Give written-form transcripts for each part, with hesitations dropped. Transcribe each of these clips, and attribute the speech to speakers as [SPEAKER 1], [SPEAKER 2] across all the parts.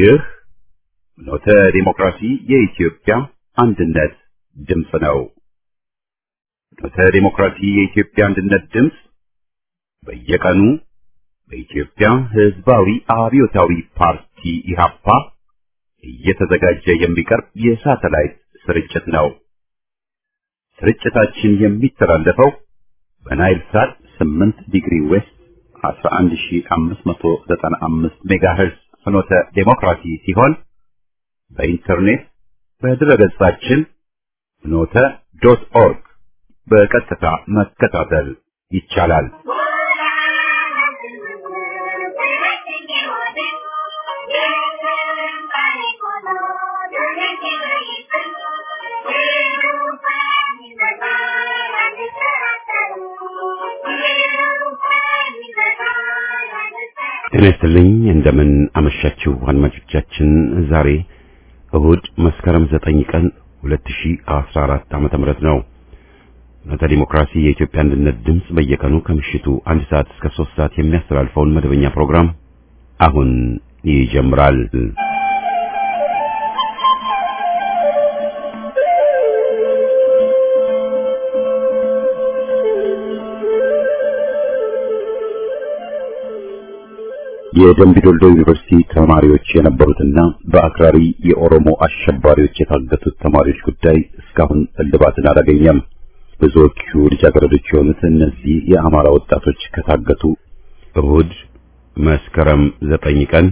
[SPEAKER 1] ይህ ፍኖተ ዲሞክራሲ የኢትዮጵያ አንድነት ድምፅ ነው። ፍኖተ ዲሞክራሲ የኢትዮጵያ አንድነት ድምፅ በየቀኑ በኢትዮጵያ ሕዝባዊ አብዮታዊ ፓርቲ ኢህአፓ እየተዘጋጀ የሚቀርብ የሳተላይት ስርጭት ነው። ስርጭታችን የሚተላለፈው በናይል ሳት 8 ዲግሪ ዌስት 11595 ሜጋሄርዝ ፍኖተ ዲሞክራሲ ሲሆን በኢንተርኔት በድረገጻችን ፍኖተ.ኦርግ በቀጥታ መከታተል ይቻላል። ጤና ይስጥልኝ፣ እንደምን አመሻችሁ አድማጮቻችን። ዛሬ እሁድ መስከረም 9 ቀን 2014 ዓመተ ምህረት ነው። ፍኖተ ዲሞክራሲ የኢትዮጵያ አንድነት ድምፅ በየቀኑ ከምሽቱ 1 ሰዓት እስከ 3 ሰዓት የሚያስተላልፈውን መደበኛ ፕሮግራም አሁን ይጀምራል። የደምቢዶሎ ዩኒቨርሲቲ ተማሪዎች የነበሩትና በአክራሪ የኦሮሞ አሸባሪዎች የታገቱት ተማሪዎች ጉዳይ እስካሁን እልባትን አላገኘም። ብዙዎቹ ልጃገረዶች የሆኑት እነዚህ የአማራ ወጣቶች ከታገቱ እሁድ መስከረም 9 ቀን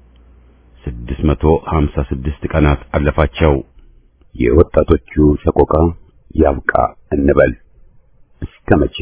[SPEAKER 1] 656 ቀናት አለፋቸው። የወጣቶቹ ሰቆቃ ያብቃ እንበል። እስከ መቼ?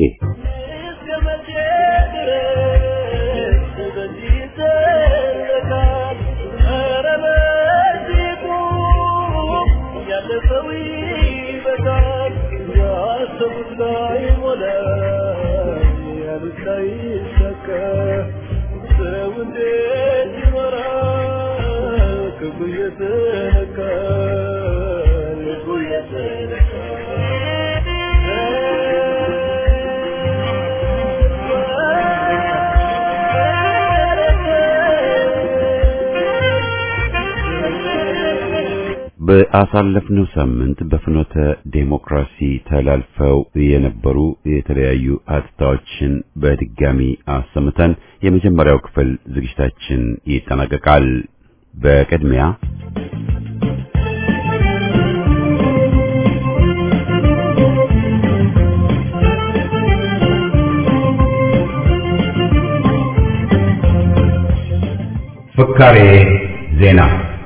[SPEAKER 1] በአሳለፍነው ሳምንት በፍኖተ ዲሞክራሲ ተላልፈው የነበሩ የተለያዩ አትታዎችን በድጋሚ አሰምተን የመጀመሪያው ክፍል ዝግጅታችን ይጠናቀቃል። በቅድሚያ ፍካሬ ዜና።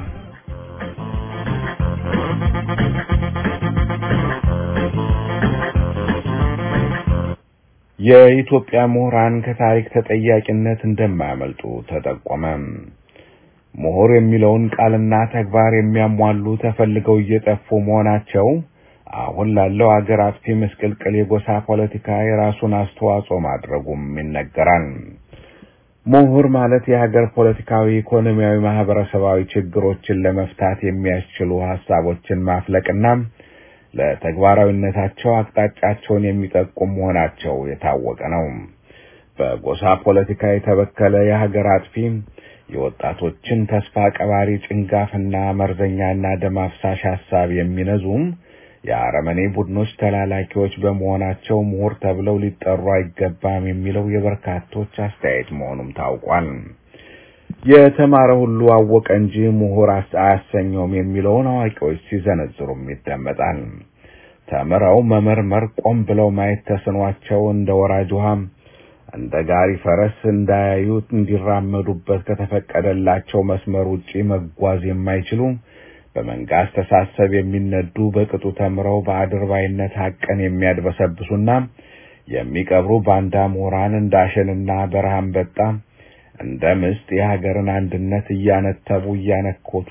[SPEAKER 2] የኢትዮጵያ ምሁራን ከታሪክ ተጠያቂነት እንደማያመልጡ ተጠቆመ። ምሁር የሚለውን ቃልና ተግባር የሚያሟሉ ተፈልገው እየጠፉ መሆናቸው አሁን ላለው አገር አጥፊ ምስቅልቅል የጎሳ ፖለቲካ የራሱን አስተዋጽኦ ማድረጉም ይነገራል። ምሁር ማለት የሀገር ፖለቲካዊ፣ ኢኮኖሚያዊ፣ ማህበረሰባዊ ችግሮችን ለመፍታት የሚያስችሉ ሐሳቦችን ማፍለቅና ለተግባራዊነታቸው አቅጣጫቸውን የሚጠቁም መሆናቸው የታወቀ ነው። በጎሳ ፖለቲካ የተበከለ የሀገር አጥፊ የወጣቶችን ተስፋ ቀባሪ ጭንጋፍና መርዘኛና ደም አፍሳሽ ሐሳብ የሚነዙም የአረመኔ ቡድኖች ተላላኪዎች በመሆናቸው ምሁር ተብለው ሊጠሩ አይገባም የሚለው የበርካቶች አስተያየት መሆኑም ታውቋል። የተማረ ሁሉ አወቀ እንጂ ምሁር አያሰኘውም የሚለውን አዋቂዎች ሲዘነዝሩም ይደመጣል። ተምረው መመርመር፣ ቆም ብለው ማየት ተስኗቸው እንደ ወራጅ ውሃ እንደ ጋሪ ፈረስ እንዳያዩት እንዲራመዱበት ከተፈቀደላቸው መስመር ውጪ መጓዝ የማይችሉ በመንጋ አስተሳሰብ የሚነዱ በቅጡ ተምረው በአድርባይነት ሐቅን የሚያድበሰብሱና የሚቀብሩ ባንዳ ምሁራን እንዳሸንና በረሃም በጣ እንደ ምስጥ የሀገርን አንድነት እያነተቡ እያነኮቱ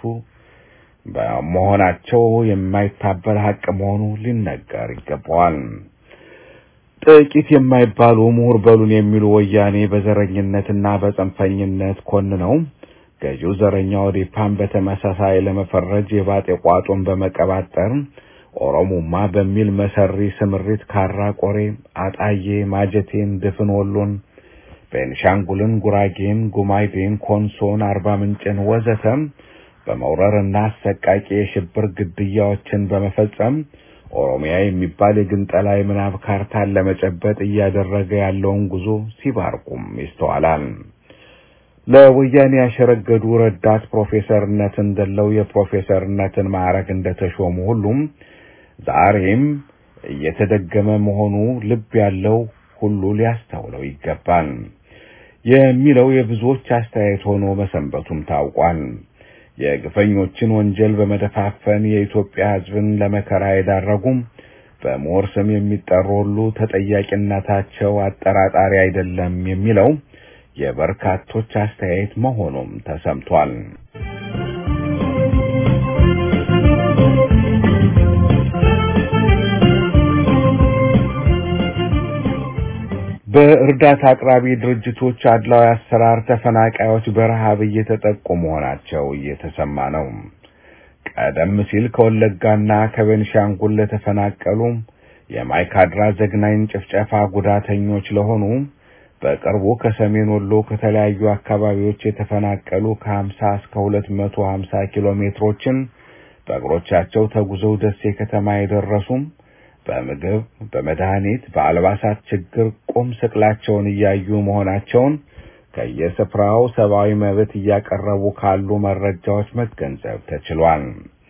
[SPEAKER 2] በመሆናቸው የማይታበል ሐቅ መሆኑ ሊነገር ይገባዋል። ጥቂት የማይባሉ ምሁር በሉን የሚሉ ወያኔ በዘረኝነትና በጽንፈኝነት ኮንነው ገዢው ዘረኛው ኦዴፓን በተመሳሳይ ለመፈረጅ የባጤ ቋጡን በመቀባጠር ኦሮሞማ በሚል መሰሪ ስምሪት ካራ ቆሬ፣ አጣዬ፣ ማጀቴን፣ ድፍን ወሎን ቤንሻንጉልን፣ ጉራጌን፣ ጉማይዴን፣ ኮንሶን፣ አርባ ምንጭን ወዘተ በመውረርና አሰቃቂ የሽብር ግድያዎችን በመፈጸም ኦሮሚያ የሚባል የግንጠላ የምናብ ካርታን ለመጨበጥ እያደረገ ያለውን ጉዞ ሲባርኩም ይስተዋላል። ለወያኔ ያሸረገዱ ረዳት ፕሮፌሰርነትን ደለው የፕሮፌሰርነትን ማዕረግ እንደተሾሙ ሁሉም ዛሬም እየተደገመ መሆኑ ልብ ያለው ሁሉ ሊያስተውለው ይገባል የሚለው የብዙዎች አስተያየት ሆኖ መሰንበቱም ታውቋል። የግፈኞችን ወንጀል በመደፋፈን የኢትዮጵያ ሕዝብን ለመከራ የዳረጉም በሞር ስም የሚጠሩ ሁሉ ተጠያቂነታቸው አጠራጣሪ አይደለም የሚለው የበርካቶች አስተያየት መሆኑም ተሰምቷል። በእርዳታ አቅራቢ ድርጅቶች አድላዊ አሰራር ተፈናቃዮች በረሃብ እየተጠቁ መሆናቸው እየተሰማ ነው። ቀደም ሲል ከወለጋና ከቤንሻንጉል ለተፈናቀሉ የማይካድራ ዘግናኝ ጭፍጨፋ ጉዳተኞች ለሆኑ በቅርቡ ከሰሜን ወሎ ከተለያዩ አካባቢዎች የተፈናቀሉ ከ50 እስከ 250 ኪሎ ሜትሮችን በእግሮቻቸው ተጉዘው ደሴ ከተማ የደረሱም በምግብ፣ በመድኃኒት፣ በአልባሳት ችግር ቁም ስቅላቸውን እያዩ መሆናቸውን ከየስፍራው ሰብአዊ መብት እያቀረቡ ካሉ መረጃዎች መገንዘብ ተችሏል።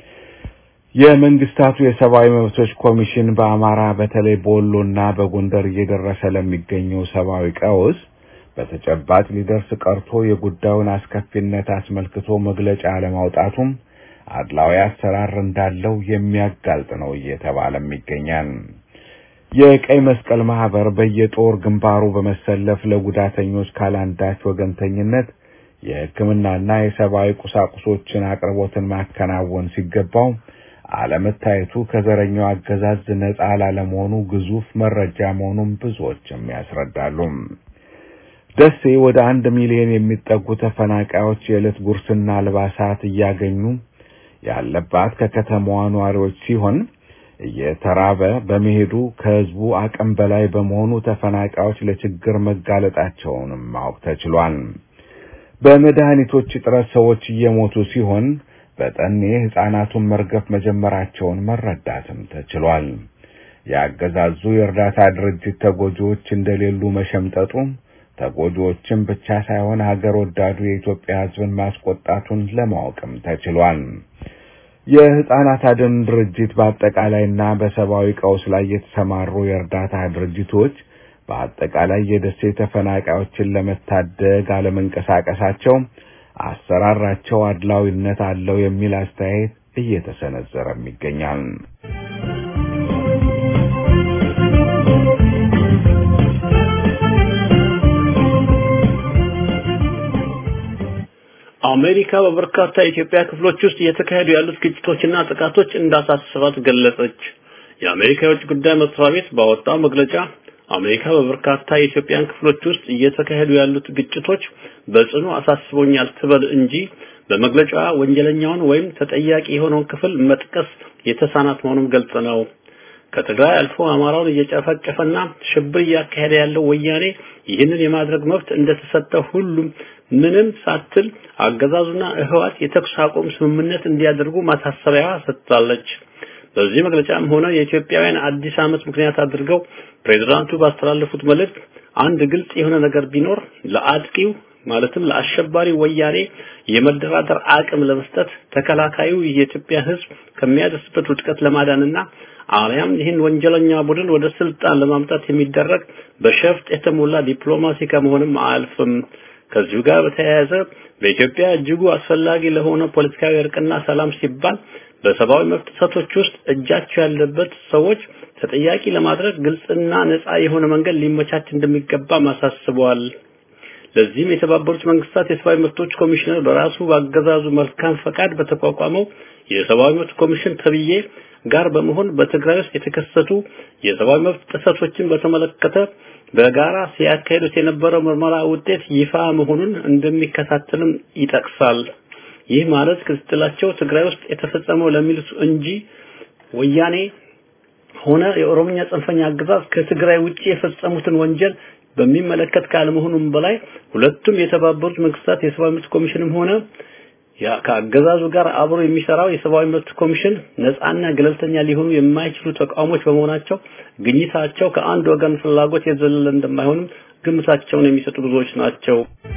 [SPEAKER 2] የመንግስታቱ የሰብአዊ መብቶች ኮሚሽን በአማራ በተለይ በወሎና በጎንደር እየደረሰ ለሚገኘው ሰብአዊ ቀውስ በተጨባጭ ሊደርስ ቀርቶ የጉዳዩን አስከፊነት አስመልክቶ መግለጫ ለማውጣቱም አድላዊ አሰራር እንዳለው የሚያጋልጥ ነው እየተባለም ይገኛል። የቀይ መስቀል ማህበር በየጦር ግንባሩ በመሰለፍ ለጉዳተኞች ካላንዳች ወገንተኝነት የሕክምናና የሰብአዊ ቁሳቁሶችን አቅርቦትን ማከናወን ሲገባው አለመታየቱ ከዘረኛው አገዛዝ ነጻ ላለመሆኑ ግዙፍ መረጃ መሆኑን ብዙዎችም ያስረዳሉ። ደሴ ወደ 1 ሚሊዮን የሚጠጉ ተፈናቃዮች የዕለት ጉርስና አልባሳት እያገኙ ያለባት ከከተማዋ ነዋሪዎች ሲሆን እየተራበ በመሄዱ ከህዝቡ አቅም በላይ በመሆኑ ተፈናቃዮች ለችግር መጋለጣቸውንም ማወቅ ተችሏል። በመድኃኒቶች እጥረት ሰዎች እየሞቱ ሲሆን በጠኔ ህፃናቱን መርገፍ መጀመራቸውን መረዳትም ተችሏል። ያገዛዙ የእርዳታ ድርጅት ተጎጂዎች እንደሌሉ መሸምጠጡ ተጎጂዎችን ብቻ ሳይሆን ሀገር ወዳዱ የኢትዮጵያ ህዝብን ማስቆጣቱን ለማወቅም ተችሏል። የህፃናት አድን ድርጅት በአጠቃላይና በሰብአዊ ቀውስ ላይ የተሰማሩ የእርዳታ ድርጅቶች በአጠቃላይ የደሴ ተፈናቃዮችን ለመታደግ አለመንቀሳቀሳቸው አሰራራቸው አድላዊነት አለው የሚል አስተያየት እየተሰነዘረም ይገኛል።
[SPEAKER 3] አሜሪካ በበርካታ የኢትዮጵያ ክፍሎች ውስጥ እየተካሄዱ ያሉት ግጭቶችና ጥቃቶች እንዳሳሰባት ገለጸች። የአሜሪካ የውጭ ጉዳይ መስሪያ ቤት ባወጣው መግለጫ አሜሪካ በበርካታ የኢትዮጵያን ክፍሎች ውስጥ እየተካሄዱ ያሉት ግጭቶች በጽኑ አሳስቦኛል ትበል እንጂ በመግለጫ ወንጀለኛውን ወይም ተጠያቂ የሆነውን ክፍል መጥቀስ የተሳናት መሆኑን ገልጸ ነው። ከትግራይ አልፎ አማራውን እየጨፈጨፈና ሽብር እያካሄደ ያለው ወያኔ ይህንን የማድረግ መብት እንደተሰጠው ሁሉም ምንም ሳትል አገዛዙና ህወሓት የተኩስ አቁም ስምምነት እንዲያደርጉ ማሳሰቢያ ሰጥታለች። በዚህ መግለጫም ሆነ የኢትዮጵያውያን አዲስ ዓመት ምክንያት አድርገው ፕሬዝዳንቱ ባስተላለፉት መልእክት አንድ ግልጽ የሆነ ነገር ቢኖር ለአጥቂው ማለትም ለአሸባሪ ወያኔ የመደራደር አቅም ለመስጠት ተከላካዩ የኢትዮጵያ ህዝብ ከሚያደርስበት ውድቀት ለማዳንና አሊያም ይህን ወንጀለኛ ቡድን ወደ ስልጣን ለማምጣት የሚደረግ በሸፍጥ የተሞላ ዲፕሎማሲ ከመሆንም አልፍም። ከዚሁ ጋር በተያያዘ በኢትዮጵያ እጅጉ አስፈላጊ ለሆነ ፖለቲካዊ እርቅና ሰላም ሲባል በሰብአዊ መብት ጥሰቶች ውስጥ እጃቸው ያለበት ሰዎች ተጠያቂ ለማድረግ ግልጽና ነፃ የሆነ መንገድ ሊመቻች እንደሚገባ ማሳስበዋል። ለዚህም የተባበሩት መንግስታት የሰብአዊ መብቶች ኮሚሽነር በራሱ ባገዛዙ መልካም ፈቃድ በተቋቋመው የሰብአዊ መብት ኮሚሽን ተብዬ ጋር በመሆን በትግራይ ውስጥ የተከሰቱ የሰብአዊ መብት ጥሰቶችን በተመለከተ በጋራ ሲያካሂዱት የነበረው ምርመራ ውጤት ይፋ መሆኑን እንደሚከታተልም ይጠቅሳል። ይህ ማለት ክትትላቸው ትግራይ ውስጥ የተፈጸመው ለሚሉት እንጂ ወያኔ ሆነ የኦሮሞኛ ጽንፈኛ አገዛዝ ከትግራይ ውጪ የፈጸሙትን ወንጀል በሚመለከት ካለመሆኑም በላይ ሁለቱም የተባበሩት መንግስታት የሰብአዊ መብት ኮሚሽንም ሆነ ከአገዛዙ ጋር አብሮ የሚሰራው የሰብአዊ መብት ኮሚሽን ነፃና ገለልተኛ ሊሆኑ የማይችሉ ተቋሞች በመሆናቸው ግኝታቸው ከአንድ ወገን ፍላጎት የዘለለ እንደማይሆንም ግምታቸውን የሚሰጡ ብዙዎች ናቸው።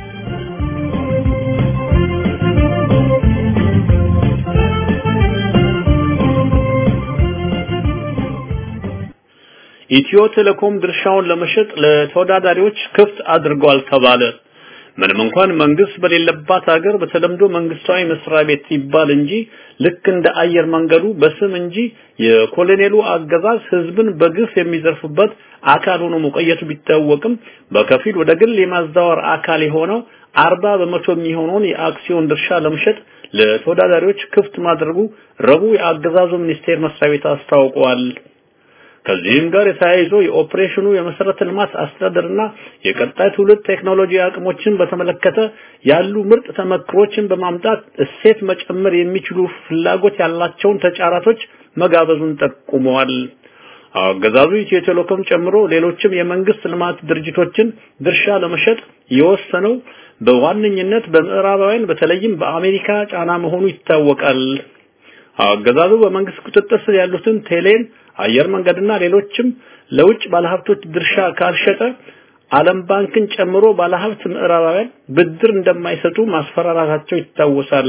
[SPEAKER 3] ኢትዮ ቴሌኮም ድርሻውን ለመሸጥ ለተወዳዳሪዎች ክፍት አድርጓል ተባለ። ምንም እንኳን መንግስት በሌለባት ሀገር በተለምዶ መንግስታዊ መስሪያ ቤት ይባል እንጂ ልክ እንደ አየር መንገዱ በስም እንጂ የኮሎኔሉ አገዛዝ ህዝብን በግፍ የሚዘርፍበት አካል ሆኖ መቆየቱ ቢታወቅም በከፊል ወደ ግል የማዛወር አካል የሆነው 40% የሚሆነውን የአክሲዮን ድርሻ ለመሸጥ ለተወዳዳሪዎች ክፍት ማድረጉ ረቡዕ የአገዛዙ ሚኒስቴር መስሪያ ቤት አስታውቋል። ከዚህም ጋር የተያይዞ የኦፕሬሽኑ የመሰረተ ልማት አስተዳደርና የቀጣይ ትውልድ ቴክኖሎጂ አቅሞችን በተመለከተ ያሉ ምርጥ ተመክሮችን በማምጣት እሴት መጨመር የሚችሉ ፍላጎት ያላቸውን ተጫራቶች መጋበዙን ጠቁመዋል። አገዛዙ ኢትዮ ቴሌኮም ጨምሮ ሌሎችም የመንግስት ልማት ድርጅቶችን ድርሻ ለመሸጥ የወሰነው በዋነኝነት በምዕራባውያን በተለይም በአሜሪካ ጫና መሆኑ ይታወቃል። አገዛዙ በመንግስት ቁጥጥር ስር ያሉትን ቴሌን አየር መንገድና ሌሎችም ለውጭ ባለሀብቶች ድርሻ ካልሸጠ ዓለም ባንክን ጨምሮ ባለሀብት ምዕራባውያን ብድር እንደማይሰጡ ማስፈራራታቸው ይታወሳል።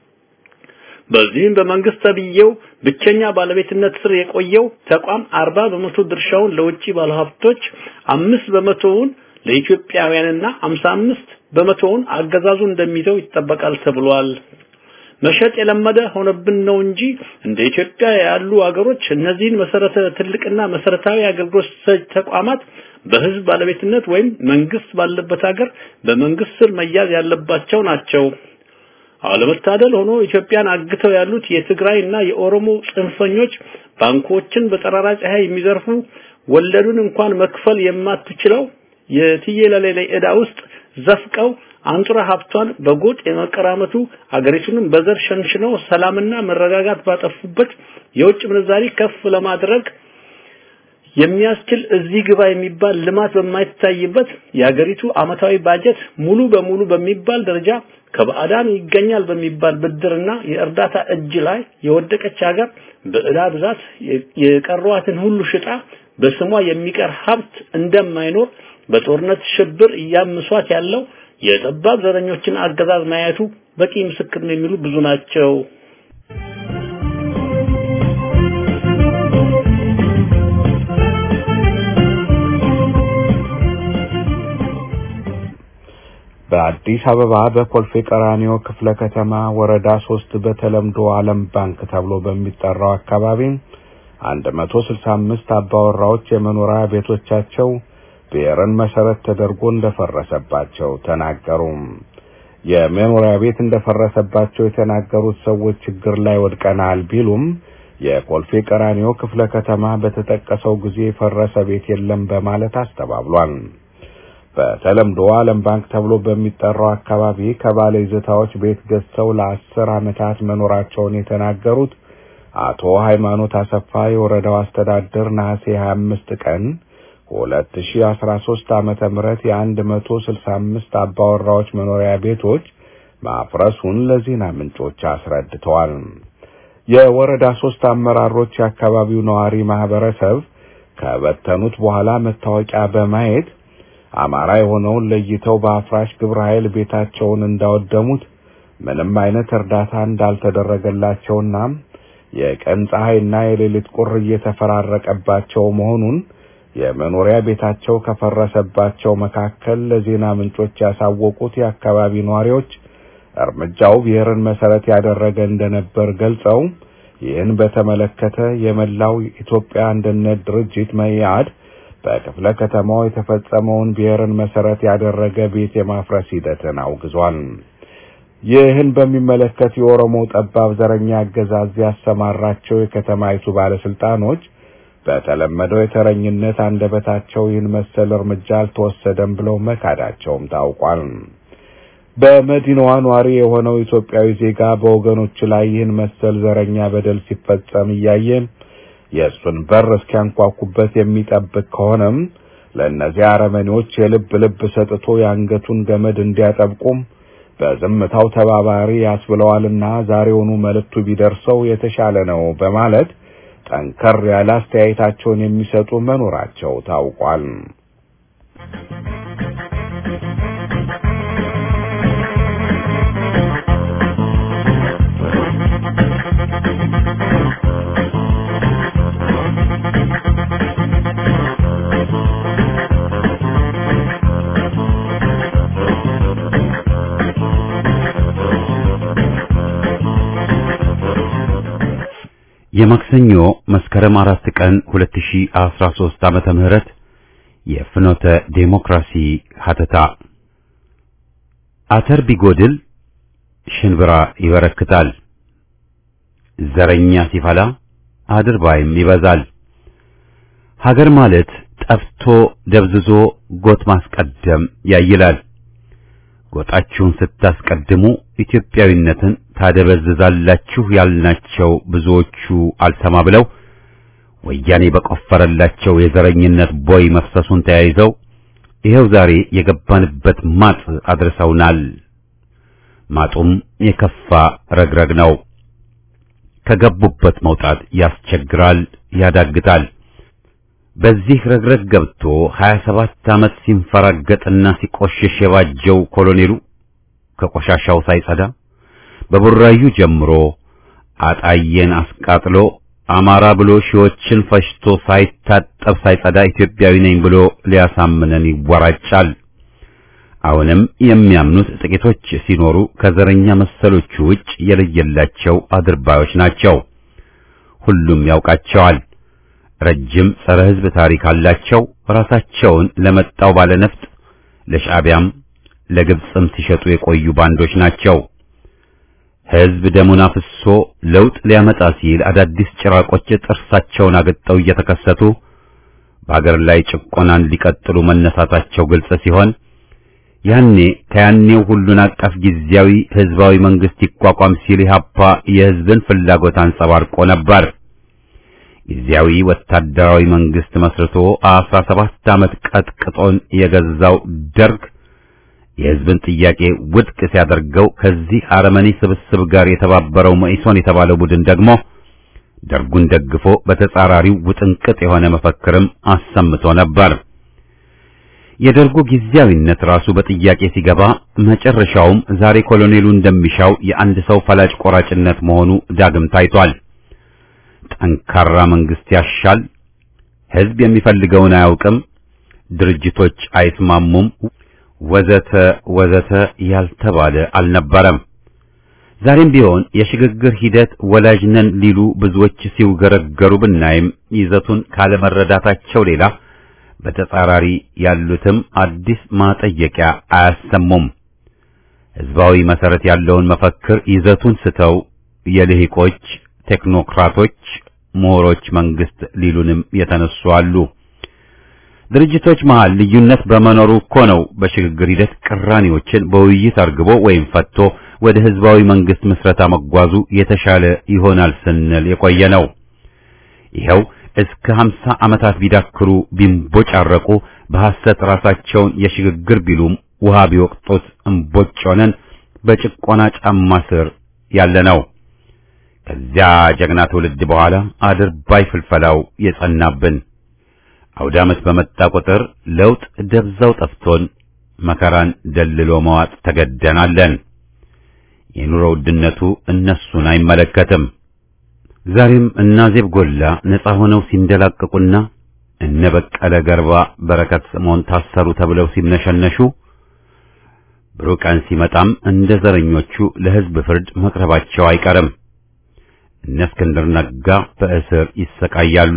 [SPEAKER 3] በዚህም በመንግስት ተብዬው ብቸኛ ባለቤትነት ስር የቆየው ተቋም 40% ድርሻውን ለውጭ ባለሀብቶች 5%ውን ለኢትዮጵያውያንና 55%ውን አገዛዙ እንደሚይዘው ይጠበቃል ተብሏል። መሸጥ የለመደ ሆነብን ነው እንጂ እንደ ኢትዮጵያ ያሉ ሀገሮች እነዚህን ትልቅና መሰረታዊ አገልግሎት ሰጪ ተቋማት በህዝብ ባለቤትነት ወይም መንግስት ባለበት ሀገር በመንግስት ስር መያዝ ያለባቸው ናቸው። አለመታደል ሆኖ ኢትዮጵያን አግተው ያሉት የትግራይና የኦሮሞ ጽንፈኞች ባንኮችን በጠራራ ፀሐይ የሚዘርፉ ወለዱን እንኳን መክፈል የማትችለው የትየለሌ ዕዳ ውስጥ ዘፍቀው አንጡራ ሀብቷን በጎጥ የመቀራመቱ አገሪቱንም በዘር ሸንሽነው ሰላምና መረጋጋት ባጠፉበት የውጭ ምንዛሪ ከፍ ለማድረግ የሚያስችል እዚህ ግባ የሚባል ልማት በማይታይበት የአገሪቱ አመታዊ ባጀት ሙሉ በሙሉ በሚባል ደረጃ ከባዕዳን ይገኛል በሚባል ብድርና የእርዳታ እጅ ላይ የወደቀች ሀገር በዕዳ ብዛት የቀሯትን ሁሉ ሽጣ በስሟ የሚቀር ሀብት እንደማይኖር በጦርነት ሽብር እያምሷት ያለው የጠባብ ዘረኞችን አገዛዝ ማየቱ በቂ ምስክር ነው የሚሉ ብዙ ናቸው።
[SPEAKER 2] በአዲስ አበባ በኮልፌ ቀራኒዮ ክፍለ ከተማ ወረዳ 3 በተለምዶ ዓለም ባንክ ተብሎ በሚጠራው አካባቢ 165 አባወራዎች የመኖሪያ ቤቶቻቸው ብሔርን መሰረት ተደርጎ እንደፈረሰባቸው ተናገሩ። የመኖሪያ ቤት እንደፈረሰባቸው የተናገሩት ሰዎች ችግር ላይ ወድቀናል ቢሉም የኮልፌ ቀራኒዮ ክፍለ ከተማ በተጠቀሰው ጊዜ ፈረሰ ቤት የለም በማለት አስተባብሏል። በተለምዶ ዓለም ባንክ ተብሎ በሚጠራው አካባቢ ከባለ ይዞታዎች ቤት ገዝተው ለ10 ዓመታት መኖራቸውን የተናገሩት አቶ ሃይማኖት አሰፋ የወረዳው አስተዳደር ነሐሴ 25 ቀን 2013 ዓመተ ምህረት የ165 አባወራዎች መኖሪያ ቤቶች ማፍረሱን ለዜና ምንጮች አስረድተዋል። የወረዳ 3 አመራሮች የአካባቢው ነዋሪ ማህበረሰብ ከበተኑት በኋላ መታወቂያ በማየት አማራ የሆነውን ለይተው በአፍራሽ ግብረ ኃይል ቤታቸውን እንዳወደሙት ምንም አይነት እርዳታ እንዳልተደረገላቸውና የቀን ፀሐይና የሌሊት ቁር እየተፈራረቀባቸው መሆኑን የመኖሪያ ቤታቸው ከፈረሰባቸው መካከል ለዜና ምንጮች ያሳወቁት የአካባቢ ነዋሪዎች እርምጃው ብሔርን መሰረት ያደረገ እንደነበር ገልጸው ይህን በተመለከተ የመላው ኢትዮጵያ አንድነት ድርጅት መኢአድ በክፍለ ከተማው የተፈጸመውን ብሔርን መሰረት ያደረገ ቤት የማፍረስ ሂደትን አውግዟል። ይህን በሚመለከት የኦሮሞ ጠባብ ዘረኛ አገዛዝ ያሰማራቸው የከተማይቱ ባለስልጣኖች በተለመደው የተረኝነት አንደበታቸው ይህን መሰል እርምጃ አልተወሰደም ብለው መካዳቸውም ታውቋል። በመዲናዋ ነዋሪ የሆነው ኢትዮጵያዊ ዜጋ በወገኖች ላይ ይህን መሰል ዘረኛ በደል ሲፈጸም እያየ የእሱን በር እስኪያንኳኩበት የሚጠብቅ ከሆነም ለእነዚህ አረመኔዎች የልብ ሰጥቶ የአንገቱን ገመድ እንዲያጠብቁም በዝምታው ተባባሪ ያስብለዋልና ዛሬውኑ መልእክቱ ቢደርሰው የተሻለ ነው በማለት ጠንከር ያለ አስተያየታቸውን የሚሰጡ መኖራቸው ታውቋል።
[SPEAKER 1] የማክሰኞ መስከረም 4 ቀን 2013 ዓመተ ምህረት የፍኖተ ዴሞክራሲ ሀተታ አተር ቢጎድል ሽንብራ ይበረክታል፣ ዘረኛ ሲፈላ አድርባይም ይበዛል። ሀገር ማለት ጠፍቶ ደብዝዞ ጎጥ ማስቀደም ያይላል። ጎጣችሁን ስታስቀድሙ ኢትዮጵያዊነትን ታደበዝዛላችሁ ያልናቸው ብዙዎቹ አልሰማ ብለው ወያኔ በቆፈረላቸው የዘረኝነት ቦይ መፍሰሱን ተያይዘው ይሄው ዛሬ የገባንበት ማጥ አድርሰውናል። ማጡም የከፋ ረግረግ ነው። ከገቡበት መውጣት ያስቸግራል፣ ያዳግታል። በዚህ ረግረግ ገብቶ 27 ዓመት ሲንፈራገጥና ሲቆሽሽ የባጀው ኮሎኔሉ ከቆሻሻው ሳይጸዳ በቡራዩ ጀምሮ አጣየን አስቃጥሎ አማራ ብሎ ሺዎችን ፈሽቶ ሳይታጠብ ሳይጸዳ ኢትዮጵያዊ ነኝ ብሎ ሊያሳምነን ይወራጫል። አሁንም የሚያምኑት ጥቂቶች ሲኖሩ ከዘረኛ መሰሎቹ ውጭ የለየላቸው አድርባዮች ናቸው። ሁሉም ያውቃቸዋል። ረጅም ጸረ ሕዝብ ታሪክ አላቸው። ራሳቸውን ለመጣው ባለነፍጥ ለሻዕቢያም ለግብጽም ሲሸጡ የቆዩ ባንዶች ናቸው። ሕዝብ ደሙን አፍሶ ለውጥ ሊያመጣ ሲል አዳዲስ ጭራቆች ጥርሳቸውን አገጠው እየተከሰቱ በአገር ላይ ጭቆናን ሊቀጥሉ መነሳታቸው ግልጽ ሲሆን ያኔ ከያኔው ሁሉን አቀፍ ጊዜያዊ ሕዝባዊ መንግስት ይቋቋም ሲል ኢህአፓ የሕዝብን ፍላጎት አንጸባርቆ ነበር። ጊዜያዊ ወታደራዊ መንግስት መስርቶ 17 ዓመት ቀጥቅጦን የገዛው ደርግ የሕዝብን ጥያቄ ውድቅ ሲያደርገው ከዚህ አረመኔ ስብስብ ጋር የተባበረው መኢሶን የተባለው ቡድን ደግሞ ደርጉን ደግፎ በተጻራሪው ውጥንቅጥ የሆነ መፈክርም አሰምቶ ነበር። የደርጉ ጊዜያዊነት ራሱ በጥያቄ ሲገባ መጨረሻውም ዛሬ ኮሎኔሉ እንደሚሻው የአንድ ሰው ፈላጭ ቆራጭነት መሆኑ ዳግም ታይቷል። ጠንካራ መንግስት ያሻል፣ ሕዝብ የሚፈልገውን አያውቅም፣ ድርጅቶች አይስማሙም፣ ወዘተ ወዘተ ያልተባለ አልነበረም። ዛሬም ቢሆን የሽግግር ሂደት ወላጅነን ሊሉ ብዙዎች ሲውገረገሩ ብናይም ይዘቱን ካለመረዳታቸው ሌላ በተጻራሪ ያሉትም አዲስ ማጠየቂያ አያሰሙም። ሕዝባዊ መሰረት ያለውን መፈክር ይዘቱን ስተው የልሂቆች ቴክኖክራቶች ምሁሮች መንግስት ሊሉንም የተነሱ አሉ። ድርጅቶች መሃል ልዩነት በመኖሩ እኮ ነው በሽግግር ሂደት ቅራኔዎችን በውይይት አርግቦ ወይም ፈቶ ወደ ህዝባዊ መንግስት ምስረታ መጓዙ የተሻለ ይሆናል ስንል የቆየ ነው። ይኸው እስከ 50 ዓመታት ቢዳክሩ ቢንቦጫረቁ በሐሰት ራሳቸውን የሽግግር ቢሉም ውሃ ቢወቅጡት እንቦጭ ሆነን በጭቆና ጫማ ስር ያለ ነው። ከዚያ ጀግና ትውልድ በኋላ አድርባይ ፍልፈላው የጸናብን አውደ ዓመት በመጣ ቁጥር ለውጥ ደብዛው ጠፍቶን መከራን ደልሎ መዋጥ ተገደናለን። የኑሮ ውድነቱ እነሱን አይመለከትም። ዛሬም እናዜብ ጎላ ነፃ ሆነው ሲንደላቀቁና እነ በቀለ ገርባ በረከት ስምዖን ታሰሩ ተብለው ሲነሸነሹ ብሩህ ቀን ሲመጣም እንደ ዘረኞቹ ለህዝብ ፍርድ መቅረባቸው አይቀርም። እነ እስክንድር ነጋ በእስር ይሰቃያሉ።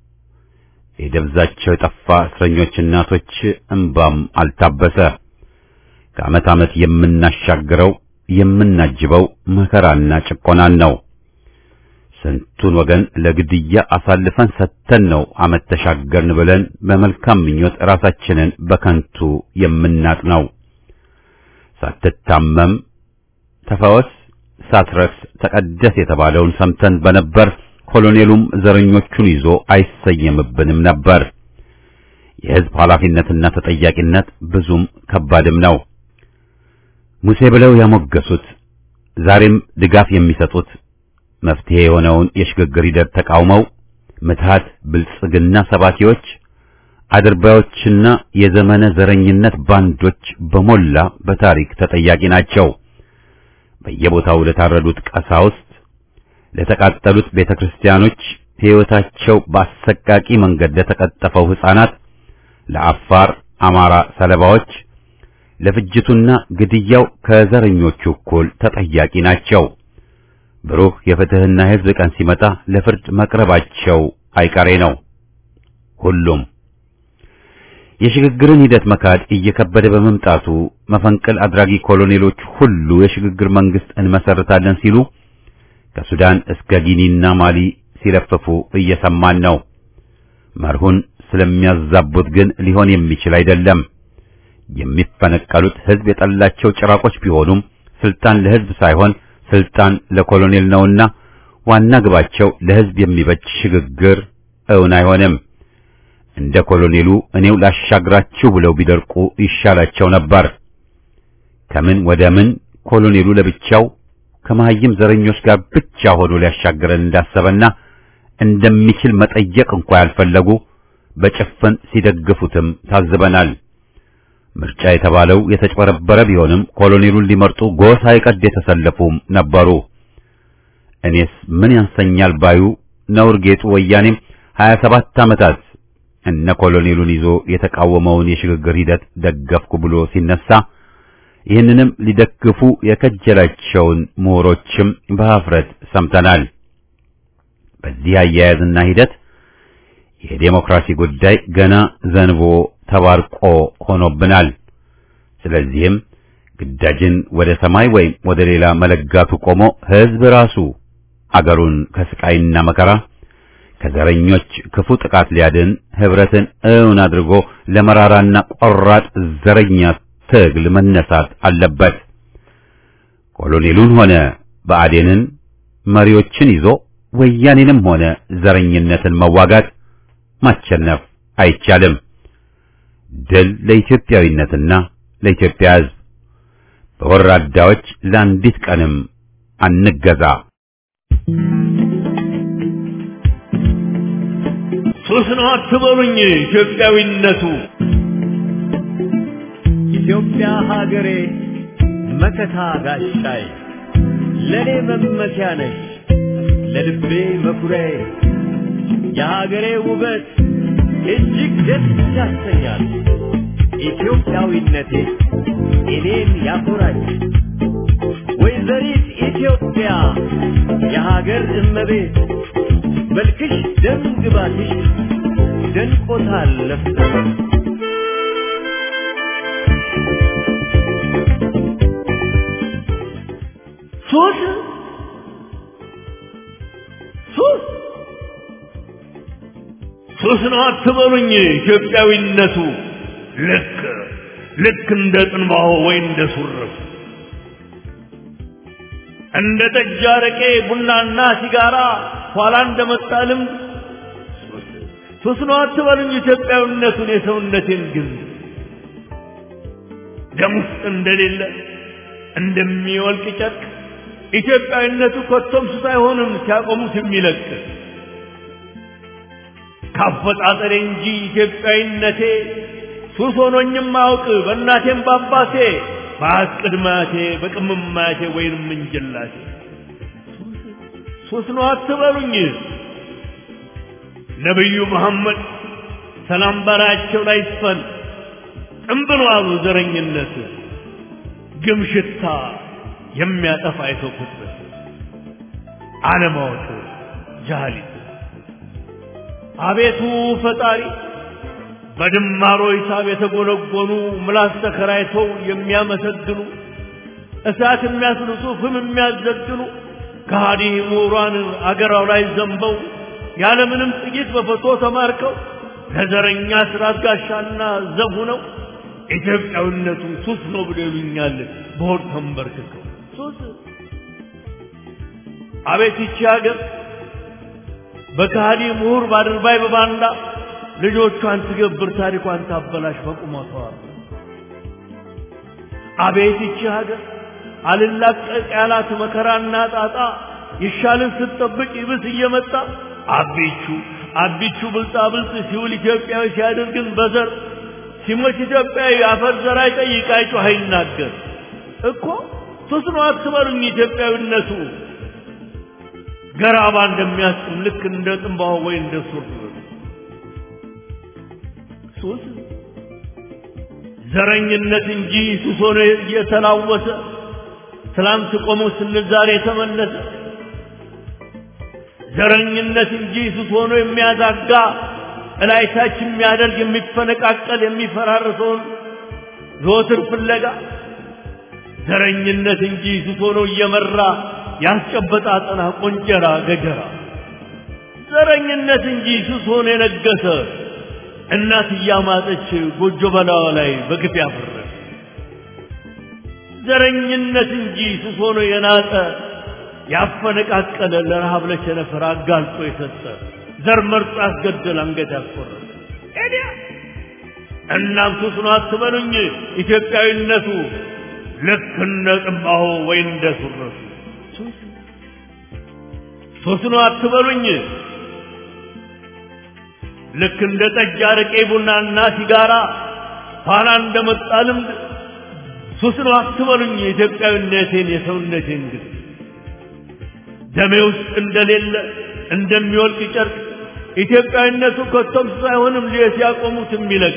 [SPEAKER 1] የደብዛቸው የጠፋ እስረኞች እናቶች እንባም አልታበሰ። ከዓመት ዓመት የምናሻግረው የምናጅበው መከራና ጭቆናን ነው። ስንቱን ወገን ለግድያ አሳልፈን ሰጥተን ነው ዓመት ተሻገርን ብለን በመልካም ምኞት ራሳችንን በከንቱ የምናጥነው። ሳትታመም ተፈወስ፣ ሳትረክስ ተቀደስ የተባለውን ሰምተን በነበር ኮሎኔሉም ዘረኞቹን ይዞ አይሰየምብንም ነበር። የህዝብ ኃላፊነትና ተጠያቂነት ብዙም ከባድም ነው። ሙሴ ብለው ያሞገሱት ዛሬም ድጋፍ የሚሰጡት መፍትሄ የሆነውን የሽግግር ሂደት ተቃውመው ምትሃት ብልጽግና ሰባኪዎች አድርባዮችና የዘመነ ዘረኝነት ባንዶች በሞላ በታሪክ ተጠያቂ ናቸው። በየቦታው ለታረዱት ቀሳውስት፣ ለተቃጠሉት ቤተክርስቲያኖች፣ ሕይወታቸው በአሰቃቂ መንገድ ለተቀጠፈው ሕፃናት፣ ለአፋር አማራ ሰለባዎች፣ ለፍጅቱና ግድያው ከዘረኞቹ እኩል ተጠያቂ ናቸው። ብሩህ የፍትህና የሕዝብ ቀን ሲመጣ ለፍርድ መቅረባቸው አይቀሬ ነው። ሁሉም የሽግግርን ሂደት መካድ እየከበደ በመምጣቱ መፈንቅል አድራጊ ኮሎኔሎች ሁሉ የሽግግር መንግስት እንመሰርታለን ሲሉ ከሱዳን እስከ ጊኒና ማሊ ሲለፍፉ እየሰማን ነው። መርሁን ስለሚያዛቡት ግን ሊሆን የሚችል አይደለም። የሚፈነቀሉት ህዝብ የጠላቸው ጭራቆች ቢሆኑም ስልጣን ለህዝብ ሳይሆን ስልጣን ለኮሎኔል ነውና ዋና ግባቸው ለህዝብ የሚበጅ ሽግግር እውን አይሆንም። እንደ ኮሎኔሉ እኔው ላሻግራችሁ ብለው ቢደርቁ ይሻላቸው ነበር። ከምን ወደ ምን ኮሎኔሉ ለብቻው ከመሃይም ዘረኞች ጋር ብቻ ሆኖ ሊያሻግረን እንዳሰበና እንደሚችል መጠየቅ እንኳን ያልፈለጉ በጭፍን ሲደግፉትም ታዝበናል። ምርጫ የተባለው የተጨበረበረ ቢሆንም ኮሎኔሉን ሊመርጡ ጎሳ ይቀድ የተሰለፉም ነበሩ። እኔስ ምን ያንሰኛል ባዩ ነውር ጌጡ ወያኔም 27 ዓመታት እነ ኮሎኔሉን ይዞ የተቃወመውን የሽግግር ሂደት ደገፍኩ ብሎ ሲነሳ ይህንንም ሊደግፉ የከጀላቸውን ምሁሮችም በኀፍረት ሰምተናል። በዚህ አያያዝና ሂደት የዴሞክራሲ ጉዳይ ገና ዘንቦ ተባርቆ ሆኖብናል። ስለዚህም ግዳጅን ወደ ሰማይ ወይም ወደ ሌላ መለጋቱ ቆሞ ህዝብ ራሱ አገሩን ከስቃይና መከራ ከዘረኞች ክፉ ጥቃት ሊያድን ህብረትን እውን አድርጎ ለመራራና ቆራጥ ዘረኛ ትግል መነሳት አለበት። ኮሎኔሉን ሆነ ብአዴንን መሪዎችን ይዞ ወያኔንም ሆነ ዘረኝነትን መዋጋት ማሸነፍ አይቻልም። ድል ለኢትዮጵያዊነትና ለኢትዮጵያ ህዝብ። በወራዳዎች ለአንዲት ቀንም አንገዛ።
[SPEAKER 4] ሱስ ነው አትበሉኝ ኢትዮጵያዊነቱ ኢትዮጵያ ሀገሬ መከታ ጋሻይ ለኔ መመኪያ ነሽ ለልቤ መኩሪያዬ የሀገሬ ውበት እጅግ ደስ ያሰኛል ኢትዮጵያዊነቴ እኔን ያኮራኝ ወይዘሪት ኢትዮጵያ የሀገር እመቤት መልክሽ ደም ግባትሽ ደንቆታል ለፍተሽ ሱስ ነው አትበሉኝ ኢትዮጵያዊነቱ ልክ እንደ ጥንባሆ ወይ እንደ ሱርፍ እንደ ጠጅ አረቄ ቡናና ሲጋራ ኋላ እንደመጣ ልምድ ሱስ ነው አትበሉኝ ኢትዮጵያዊነቱን የሰውነቴን ግን ደም ውስጥ እንደሌለ እንደሚወልቅ ጨርቅ ኢትዮጵያዊነቱ ኮቶም ሱስ አይሆንም ሲያቆሙት የሚለቅ ካፈጣጠሬ እንጂ ኢትዮጵያዊነቴ ሱስ ሆኖኝም አውቅ በእናቴም ባባቴ በአስቅድማቴ በቅምማቴ ወይንም እንጀላቴ ሱስ ነው አትበሉኝ ነብዩ መሐመድ ሰላም ባራቸው ላይ ይስፈን ጥንብሎ አሉ ዘረኝነት ግምሽታ የሚያጠፋ የሰው ፍጥረት አለማወቅ ጃህሊት አቤቱ ፈጣሪ በድማሮ ሂሳብ የተጎነጎኑ ምላስ ተከራይተው የሚያመሰግኑ እሳት የሚያስልሱ ፍም የሚያዘግኑ ከሃዲ ምሁራን አገራው ላይ ዘንበው ያለምንም ጥቂት በፈቶ ተማርከው ለዘረኛ ስራት ጋሻና ዘቡ ነው ኢትዮጵያዊነቱ ሱስ ነው ብለው ይሉኛል በሆድ ተንበርክከው ሱስ አቤት ይቺ ሀገር በካዲ ምሁር ባድርባይ በባንዳ ልጆቿን ትገብር ታሪኳን ታበላሽ በቁመቷ አቤት ይቺ ሀገር አልላቀቅ ያላት መከራና ጣጣ ይሻልን ስትጠብቅ ይብስ እየመጣ አቢቹ ብልጣ ብልጥ ሲውል ኢትዮጵያዊ ሲያደርግን በዘር ሲሞት ኢትዮጵያዊ አፈር ዘር አይጠይቅ አይጮህ አይናገር እኮ ሶስኑ አትበሉኝ ኢትዮጵያዊነቱ ገራባ እንደሚያስጥም ልክ እንደ ጥንባው ወይ እንደ ሱር ሶስ ዘረኝነት እንጂ ሱስ ሆነ እየተላወሰ ትላንት ቆሞ ስንል ዛሬ ተመለሰ ዘረኝነት እንጂ ሱስ ሆኖ የሚያዛጋ እላይታች የሚያደርግ የሚፈነቃቀል የሚፈራርሰውን ዘወትር ፍለጋ ዘረኝነት እንጂ ሱስ ሆኖ እየመራ ያስጨበጣ አጠና ቆንጀራ ገጀራ ዘረኝነት እንጂ ሱስ ሆኖ የነገሰ እናት እያማጠች ጎጆ በላዋ ላይ በግፍ ያፈረ ዘረኝነት እንጂ ሱስ ሆኖ የናጠ ያፈነቃቀለ ለረሃብ ለቸነፈር አጋልጦ የሰጠ ዘር መርጦ ያስገደል አንገት ያስቆረጠ እናም ሱስ ነው አትበሉኝ ኢትዮጵያዊነቱ ልክ እንደ ጥንባሆ ወይ እንደ ሱረቱ ሱስ ነው አትበሉኝ ልክ እንደ ጠጅ አረቄ ቡናና ሲጋራ ኋላ እንደመጣ ልምድ ሱስ ነው አትበሉኝ ኢትዮጵያዊነቴን የሰውነቴን ግን ደሜ ውስጥ እንደሌለ እንደሚወልቅ ጨርቅ ኢትዮጵያዊነቱ ከቶም ሳይሆንም ሲያቆሙት የሚለቅ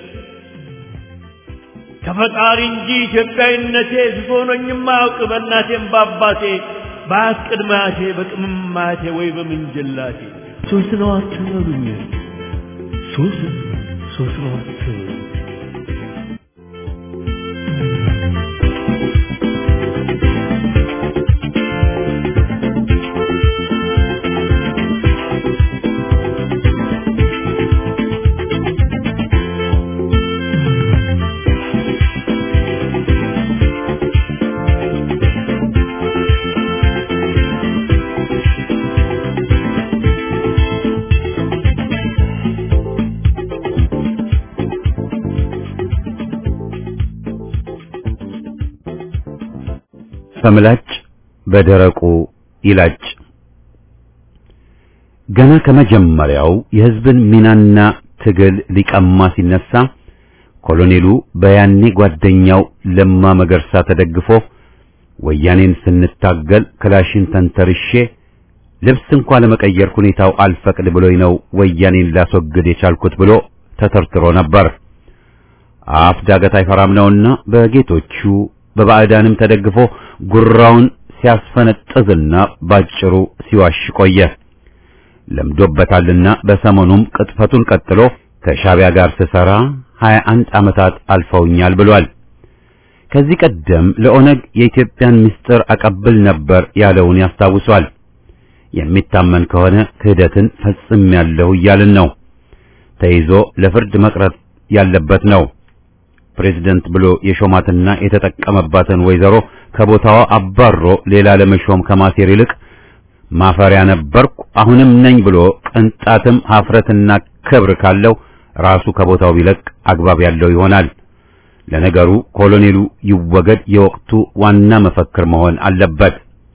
[SPEAKER 4] ከፈጣሪ እንጂ ኢትዮጵያዊነቴ ሱሶነኝማ ያውቅ በእናቴም በአባቴ በአስቅድማቴ በቅምማቴ ወይ በምንጅላቴ ሱስ ነው አትበሉኝ ሱስ ነው አትበሉኝ
[SPEAKER 1] ፈምላጭ በደረቁ ይላጭ ገና ከመጀመሪያው የህዝብን ሚናና ትግል ሊቀማ ሲነሳ ኮሎኔሉ በያኔ ጓደኛው ለማ መገርሳ ተደግፎ ወያኔን ስንታገል ክላሽን ተንተርሼ ልብስ እንኳን ለመቀየር ሁኔታው አልፈቅድ ብሎኝ ነው ወያኔን ላስወግድ የቻልኩት ብሎ ተተርትሮ ነበር። አፍ ዳገት አይፈራም ነውና በጌቶቹ በባዕዳንም ተደግፎ ጉራውን ሲያስፈነጥዝና ባጭሩ ሲዋሽ ቆየ። ለምዶበታልና በሰሞኑም ቅጥፈቱን ቀጥሎ ከሻቢያ ጋር ተሰራ 21 ዓመታት አልፈውኛል ብሏል። ከዚህ ቀደም ለኦነግ የኢትዮጵያን ምስጢር አቀብል ነበር ያለውን ያስታውሷል። የሚታመን ከሆነ ክህደትን ፈጽሜያለሁ እያልን ነው። ተይዞ ለፍርድ መቅረት ያለበት ነው። ፕሬዝዳንት ብሎ የሾማትና የተጠቀመባትን ወይዘሮ ከቦታዋ አባሮ ሌላ ለመሾም ከማሴር ይልቅ ማፈሪያ ነበርኩ አሁንም ነኝ ብሎ ቅንጣትም ሀፍረትና ክብር ካለው ራሱ ከቦታው ቢለቅ አግባብ ያለው ይሆናል። ለነገሩ ኮሎኔሉ ይወገድ የወቅቱ ዋና መፈክር መሆን አለበት።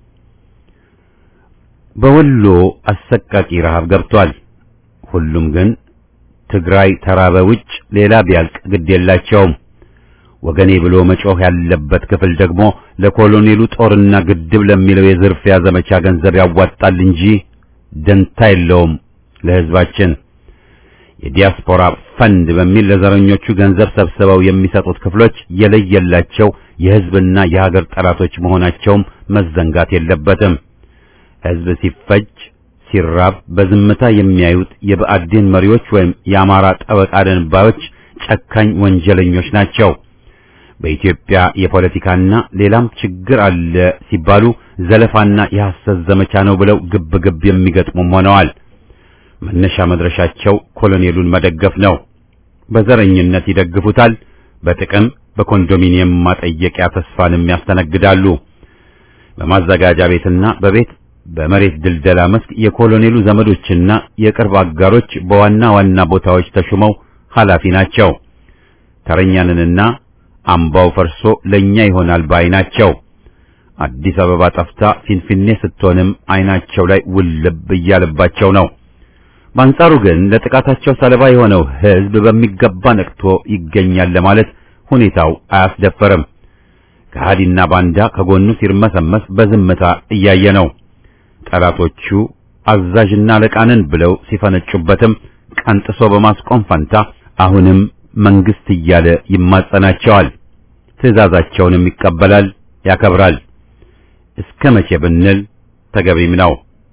[SPEAKER 1] በወሎ አሰቃቂ ረሃብ ገብቷል። ሁሉም ግን ትግራይ ተራበ ውጭ ሌላ ቢያልቅ ግድ የላቸውም። ወገኔ ብሎ መጮህ ያለበት ክፍል ደግሞ ለኮሎኔሉ ጦርና ግድብ ለሚለው የዝርፊያ ዘመቻ ገንዘብ ያዋጣል እንጂ ደንታ የለውም ለህዝባችን። የዲያስፖራ ፈንድ በሚል ለዘረኞቹ ገንዘብ ሰብስበው የሚሰጡት ክፍሎች የለየላቸው የህዝብና የሀገር ጠላቶች መሆናቸውም መዘንጋት የለበትም። ህዝብ ሲፈጅ ሲራብ በዝምታ የሚያዩት የብአዴን መሪዎች ወይም የአማራ ጠበቃ ደንባዮች ጨካኝ ወንጀለኞች ናቸው። በኢትዮጵያ የፖለቲካና ሌላም ችግር አለ ሲባሉ ዘለፋና የሐሰት ዘመቻ ነው ብለው ግብ ግብ የሚገጥሙም ሆነዋል። መነሻ መድረሻቸው ኮሎኔሉን መደገፍ ነው። በዘረኝነት ይደግፉታል። በጥቅም በኮንዶሚኒየም ማጠየቂያ ተስፋንም ያስተነግዳሉ። በማዘጋጃ ቤትና በመሬት ድልደላ መስክ የኮሎኔሉ ዘመዶችና የቅርብ አጋሮች በዋና ዋና ቦታዎች ተሹመው ኃላፊ ናቸው። ተረኛንንና አምባው ፈርሶ ለኛ ይሆናል ባይ ናቸው። አዲስ አበባ ጠፍታ ፊንፊኔ ስትሆንም አይናቸው ላይ ውልብ እያለባቸው ነው። በአንጻሩ ግን ለጥቃታቸው ሰለባ የሆነው ሕዝብ በሚገባ ነቅቶ ይገኛል ለማለት ሁኔታው አያስደፈርም። ከሃዲና ባንዳ ከጎኑ ሲርመሰመስ በዝምታ እያየ ነው። ጠላቶቹ አዛዥና አለቃንን ብለው ሲፈነጩበትም ቀንጥሶ በማስቆም ፈንታ አሁንም መንግስት እያለ ይማጸናቸዋል። ትዕዛዛቸውንም ይቀበላል፣ ያከብራል። እስከ መቼ ብንል ተገቢም ነው።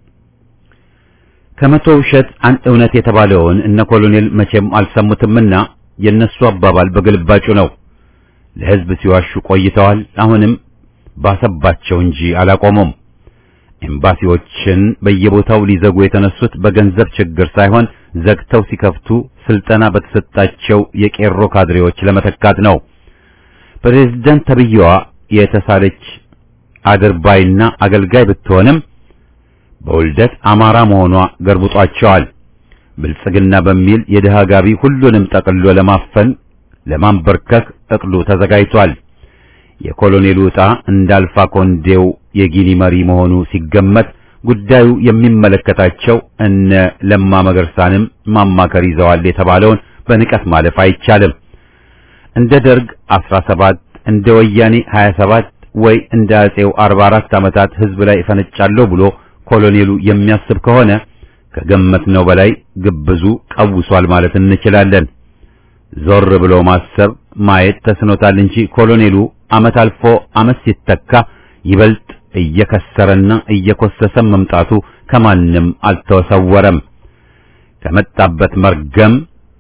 [SPEAKER 1] ከመቶ ውሸት አንድ እውነት የተባለውን እነ ኮሎኔል መቼም አልሰሙትምና የነሱ አባባል በግልባጩ ነው። ለሕዝብ ሲዋሹ ቆይተዋል። አሁንም ባሰባቸው እንጂ አላቆሙም። ኤምባሲዎችን በየቦታው ሊዘጉ የተነሱት በገንዘብ ችግር ሳይሆን ዘግተው ሲከፍቱ ስልጠና በተሰጣቸው የቄሮ ካድሬዎች ለመተካት ነው። ፕሬዝዳንት ተብዬዋ የተሳለች አድርባይና አገልጋይ ብትሆንም በውልደት አማራ መሆኗ ገርብጧቸዋል። ብልጽግና በሚል የደሃ ጋቢ ሁሉንም ጠቅልሎ ለማፈን ለማንበርከክ እቅዱ ተዘጋጅቷል። የኮሎኔሉ ዕጣ እንዳልፋ ኮንዴው የጊኒ መሪ መሆኑ ሲገመት ጉዳዩ የሚመለከታቸው እነ ለማ መገርሳንም ማማከር ይዘዋል የተባለውን በንቀት ማለፍ አይቻልም። እንደ ደርግ 17 እንደ ወያኔ 27 ወይ እንደ አጼው 44 ዓመታት ሕዝብ ላይ ፈነጫለሁ ብሎ ኮሎኔሉ የሚያስብ ከሆነ ከገመትነው በላይ ግብዙ ቀውሷል ማለት እንችላለን። ዞር ብሎ ማሰብ ማየት ተስኖታል እንጂ ኮሎኔሉ ዓመት አልፎ ዓመት ሲተካ ይበልጥ እየከሰረና እየኮሰሰ መምጣቱ ከማንም አልተሰወረም። ከመጣበት መርገም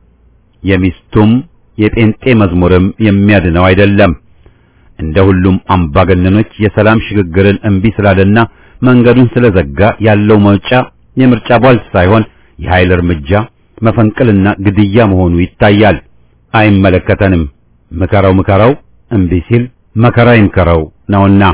[SPEAKER 1] የሚስቱም የጴንጤ መዝሙርም የሚያድነው አይደለም። እንደ ሁሉም አምባገነኖች የሰላም ሽግግርን እምቢ ስላለና መንገዱን ስለዘጋ ያለው መውጫ የምርጫ ቧልት ሳይሆን የኃይል እርምጃ መፈንቅልና ግድያ መሆኑ ይታያል። አይመለከተንም ምከራው እምቢ ሲል መከራ ይምከረው ነውና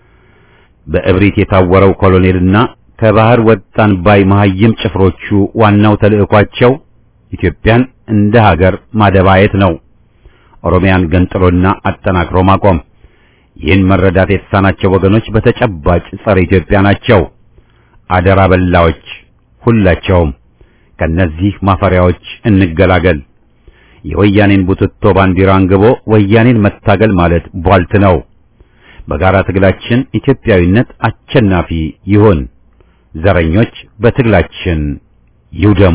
[SPEAKER 1] በእብሪት የታወረው ኮሎኔልና ከባህር ወጣን ባይ መሐይም ጭፍሮቹ ዋናው ተልዕኳቸው ኢትዮጵያን እንደ ሀገር ማደባየት ነው። ኦሮሚያን ገንጥሎና አጠናክሮ ማቆም። ይህን መረዳት የተሳናቸው ወገኖች በተጨባጭ ጸረ ኢትዮጵያ ናቸው። አደራ በላዎች ሁላቸውም። ከነዚህ ማፈሪያዎች እንገላገል። የወያኔን ቡትቶ ባንዲራ አንግቦ ወያኔን መታገል ማለት ቧልት ነው። በጋራ ትግላችን ኢትዮጵያዊነት አሸናፊ ይሁን። ዘረኞች በትግላችን ይውደሙ።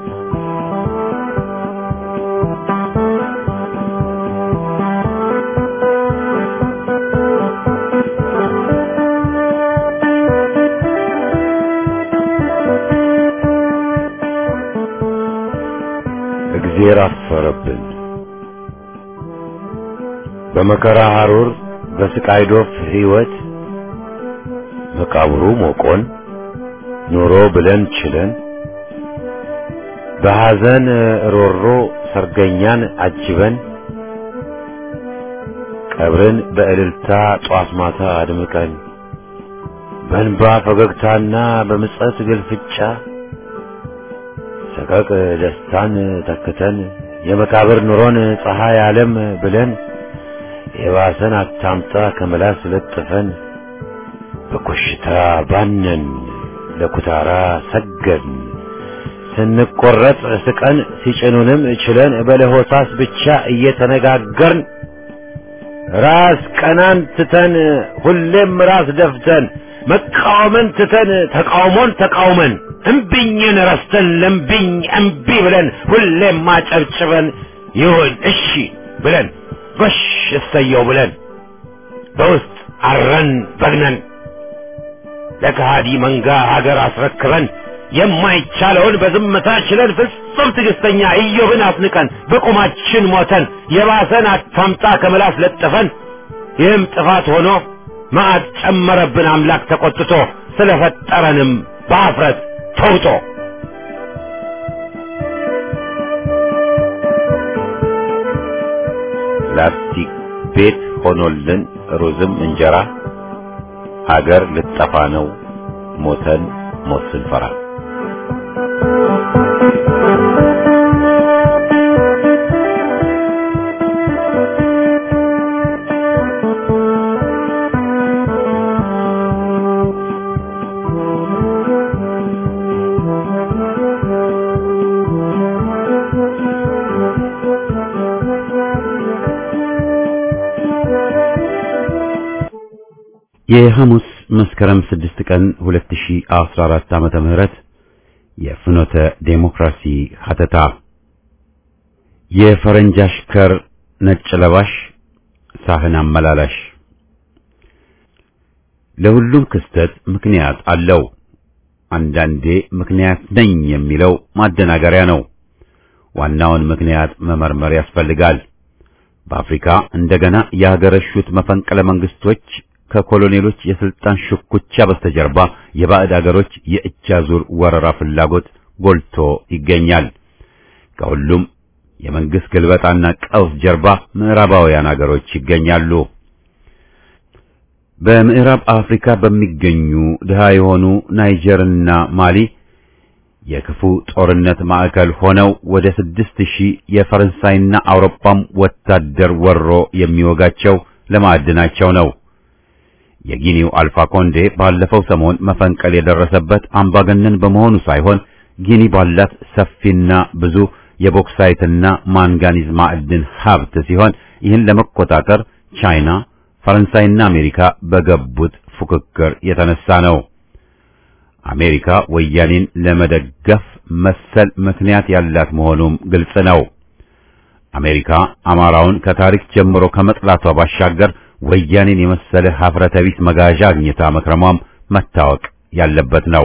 [SPEAKER 5] እግዚአብሔር አፈረብን። በመከራ ሐሩር በስቃይ ዶፍ ሕይወት መቃብሩ ሞቆን ኑሮ ብለን ችለን በሐዘን ሮሮ ሰርገኛን አጅበን ቀብርን በእልልታ ጧት ማታ አድምቀን በእንባ ፈገግታና በምጸት ግልፍጫ ሰቀቅ ደስታን ተክተን የመቃብር ኑሮን ፀሐይ ዓለም ብለን የባሰን አታምጣ ከመላስ ለጥፈን በኮሽታ ባነን ለኩታራ ሰገድን ስንቆረጥ ስቀን ሲጭኑንም ችለን በለሆሳስ ብቻ እየተነጋገርን ራስ ቀናን ትተን ሁሌም ራስ ደፍተን መቃወምን ትተን ተቃውሞን ተቃውመን እምቢኝን ረስተን ለምቢኝ እምቢ ብለን ሁሌም ማጨብጭበን ይሁን እሺ ብለን ጎሽ እሰየው ብለን በውስጥ አረን በግነን ለከሃዲ መንጋ ሀገር አስረክበን የማይቻለውን በዝምታ ችለን ፍጹም ትዕግስተኛ ኢዮብን አስንቀን በቁማችን ሞተን የባሰን አታምጣ ከመላስ ለጥፈን ይህም ጥፋት ሆኖ መዓት ጨመረብን አምላክ ተቆጥቶ ስለፈጠረንም በአፍረት ተውጦ
[SPEAKER 1] ላስቲክ ቤት ሆኖልን ሩዝም እንጀራ ሀገር ልጠፋ ነው ሞተን ሞት ስንፈራ። የሐሙስ መስከረም 6 ቀን 2014 ዓመተ ምህረት የፍኖተ ዴሞክራሲ ሀተታ የፈረንጅ አሽከር ነጭ ለባሽ ሳህን አመላላሽ። ለሁሉም ክስተት ምክንያት አለው። አንዳንዴ ምክንያት ነኝ የሚለው ማደናገሪያ ነው። ዋናውን ምክንያት መመርመር ያስፈልጋል። በአፍሪካ እንደገና ያገረሹት መፈንቅለ መንግስቶች ከኮሎኔሎች የስልጣን ሽኩቻ በስተጀርባ የባዕድ አገሮች የእጅ አዙር ወረራ ፍላጎት ጎልቶ ይገኛል። ከሁሉም የመንግስት ግልበጣና ቀውስ ጀርባ ምዕራባውያን አገሮች ይገኛሉ። በምዕራብ አፍሪካ በሚገኙ ድሃ የሆኑ ናይጀርና ማሊ የክፉ ጦርነት ማዕከል ሆነው ወደ 6000 የፈረንሳይና አውሮፓም ወታደር ወሮ የሚወጋቸው ለማዕድናቸው ነው። የጊኒው አልፋ ኮንዴ ባለፈው ሰሞን መፈንቀል የደረሰበት አምባገነን በመሆኑ ሳይሆን ጊኒ ባላት ሰፊና ብዙ የቦክሳይትና ማንጋኒዝ ማዕድን ሀብት ሲሆን ይህን ለመቆጣጠር ቻይና፣ ፈረንሳይና አሜሪካ በገቡት ፉክክር የተነሳ ነው። አሜሪካ ወያኔን ለመደገፍ መሰል ምክንያት ያላት መሆኑም ግልጽ ነው። አሜሪካ አማራውን ከታሪክ ጀምሮ ከመጥላቷ ባሻገር ወያኔን የመሰለ ሀፍረተ ቢስ መጋዣ አግኝታ መክረሟም መታወቅ ያለበት ነው።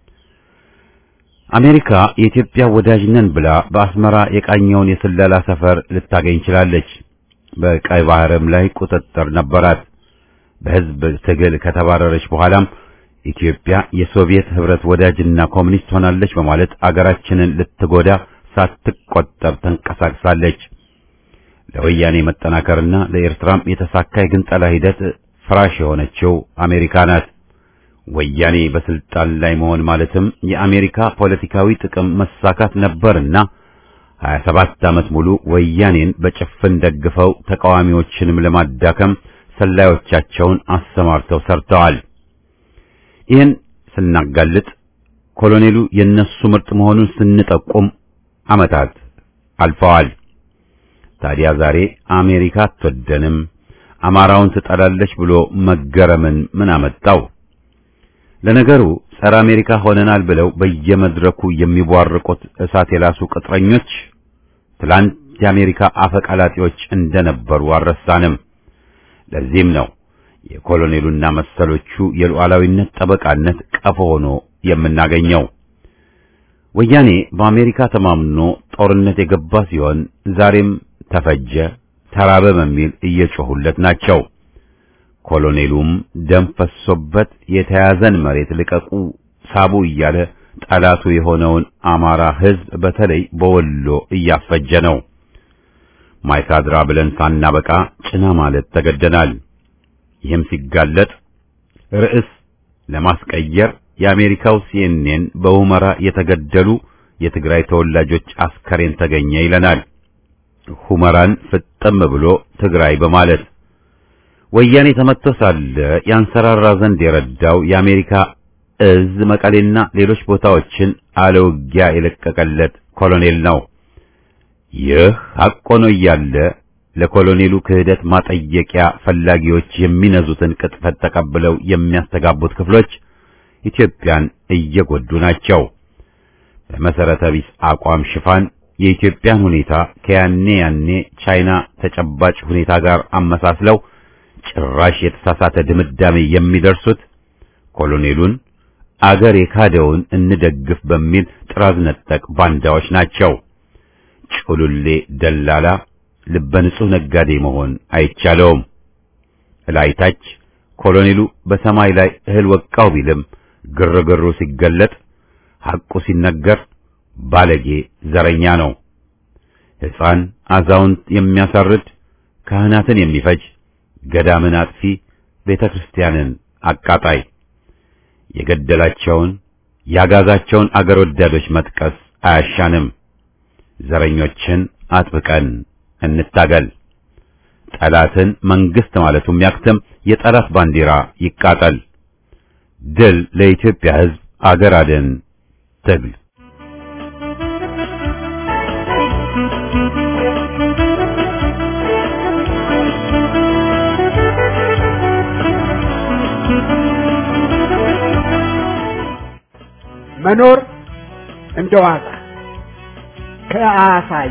[SPEAKER 1] አሜሪካ የኢትዮጵያ ወዳጅ ነን ብላ በአስመራ የቃኘውን የስለላ ሰፈር ልታገኝ ችላለች። በቀይ ባህርም ላይ ቁጥጥር ነበራት። በህዝብ ትግል ከተባረረች በኋላም ኢትዮጵያ የሶቪየት ህብረት ወዳጅና ኮሙኒስት ሆናለች በማለት አገራችንን ልትጎዳ ሳትቆጠብ ተንቀሳቅሳለች። ለወያኔ መጠናከርና ለኤርትራም የተሳካ የግንጠላ ሂደት ፍራሽ የሆነችው አሜሪካ ናት። ወያኔ በስልጣን ላይ መሆን ማለትም የአሜሪካ ፖለቲካዊ ጥቅም መሳካት ነበርና 27 ዓመት ሙሉ ወያኔን በጭፍን ደግፈው ተቃዋሚዎችንም ለማዳከም ሰላዮቻቸውን አሰማርተው ሰርተዋል። ይህን ስናጋልጥ ኮሎኔሉ የነሱ ምርጥ መሆኑን ስንጠቁም ዓመታት አልፈዋል። ታዲያ ዛሬ አሜሪካ አትወደንም፣ አማራውን ትጠላለች ብሎ መገረምን ምን አመጣው? ለነገሩ ጸረ አሜሪካ ሆነናል ብለው በየመድረኩ የሚቧርቁት እሳት የላሱ ቅጥረኞች ትላንት የአሜሪካ አፈቀላጤዎች እንደነበሩ አልረሳንም። ለዚህም ነው የኮሎኔሉና መሰሎቹ የሉዓላዊነት ጠበቃነት ቀፎ ሆኖ የምናገኘው። ወያኔ በአሜሪካ ተማምኖ ጦርነት የገባ ሲሆን ዛሬም ተፈጀ፣ ተራበ በሚል እየጮሁለት ናቸው። ኮሎኔሉም ደም ፈሶበት የተያዘን መሬት ልቀቁ ሳቡ እያለ ጠላቱ የሆነውን አማራ ሕዝብ በተለይ በወሎ እያፈጀ ነው። ማይካድራ ብለን ሳናበቃ ጭና ማለት ተገደናል። ይህም ሲጋለጥ ርዕስ ለማስቀየር የአሜሪካው ሲኤንኤን በሁመራ የተገደሉ የትግራይ ተወላጆች አስከሬን ተገኘ ይለናል። ሁመራን ፍጥም ብሎ ትግራይ በማለት ወያኔ ተመቶ ሳለ ያንሰራራ ዘንድ የረዳው የአሜሪካ እዝ መቀሌና ሌሎች ቦታዎችን አለውጊያ የለቀቀለት ኮሎኔል ነው። ይህ ሐቆ ነው እያለ ለኮሎኔሉ ክህደት ማጠየቂያ ፈላጊዎች የሚነዙትን ቅጥፈት ተቀብለው የሚያስተጋቡት ክፍሎች ኢትዮጵያን እየጎዱ ናቸው። በመሰረተ ቢስ አቋም ሽፋን የኢትዮጵያን ሁኔታ ከያኔ ቻይና ተጨባጭ ሁኔታ ጋር አመሳስለው ጭራሽ የተሳሳተ ድምዳሜ የሚደርሱት ኮሎኔሉን አገር የካደውን እንደግፍ በሚል ጥራዝ ነጠቅ ባንዳዎች ናቸው። ጩሉሌ ደላላ ልበ ንጹህ ነጋዴ መሆን አይቻለውም። ላይታች ኮሎኔሉ በሰማይ ላይ እህል ወቃው ቢልም ግርግሩ ሲገለጥ ሐቁ ሲነገር ባለጌ ዘረኛ ነው። ሕፃን አዛውንት የሚያሳርድ፣ ካህናትን የሚፈጅ፣ ገዳምን አጥፊ፣ ቤተክርስቲያንን አቃጣይ፣ የገደላቸውን ያጋዛቸውን አገር ወዳዶች መጥቀስ አያሻንም። ዘረኞችን አጥብቀን እንታገል። ጠላትን መንግስት ማለቱም ያክተም፣ የጠላት ባንዲራ ይቃጠል። ድል ለኢትዮጵያ ሕዝብ፣ አገር አድን ትግል።
[SPEAKER 6] መኖር እንደዋዛ ከአሳይ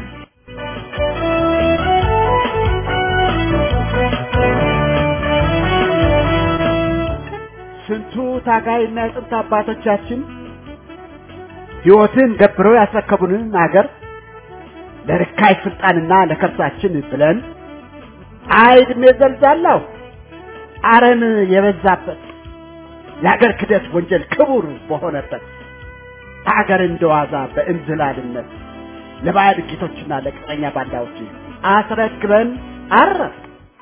[SPEAKER 6] ስንቱ ታጋይና የጥንት አባቶቻችን ሕይወትን ገብረው ያስረከቡንን አገር ለርካይ ስልጣንና ለከርሳችን ብለን አይድሜ ዘልዛላው አረም የበዛበት የአገር ክደት ወንጀል ክቡር በሆነበት አገር እንደዋዛ በእንዝላልነት ለባዕድ ጌቶችና ለቅጠኛ ባንዳዎች አስረክበን አረፍ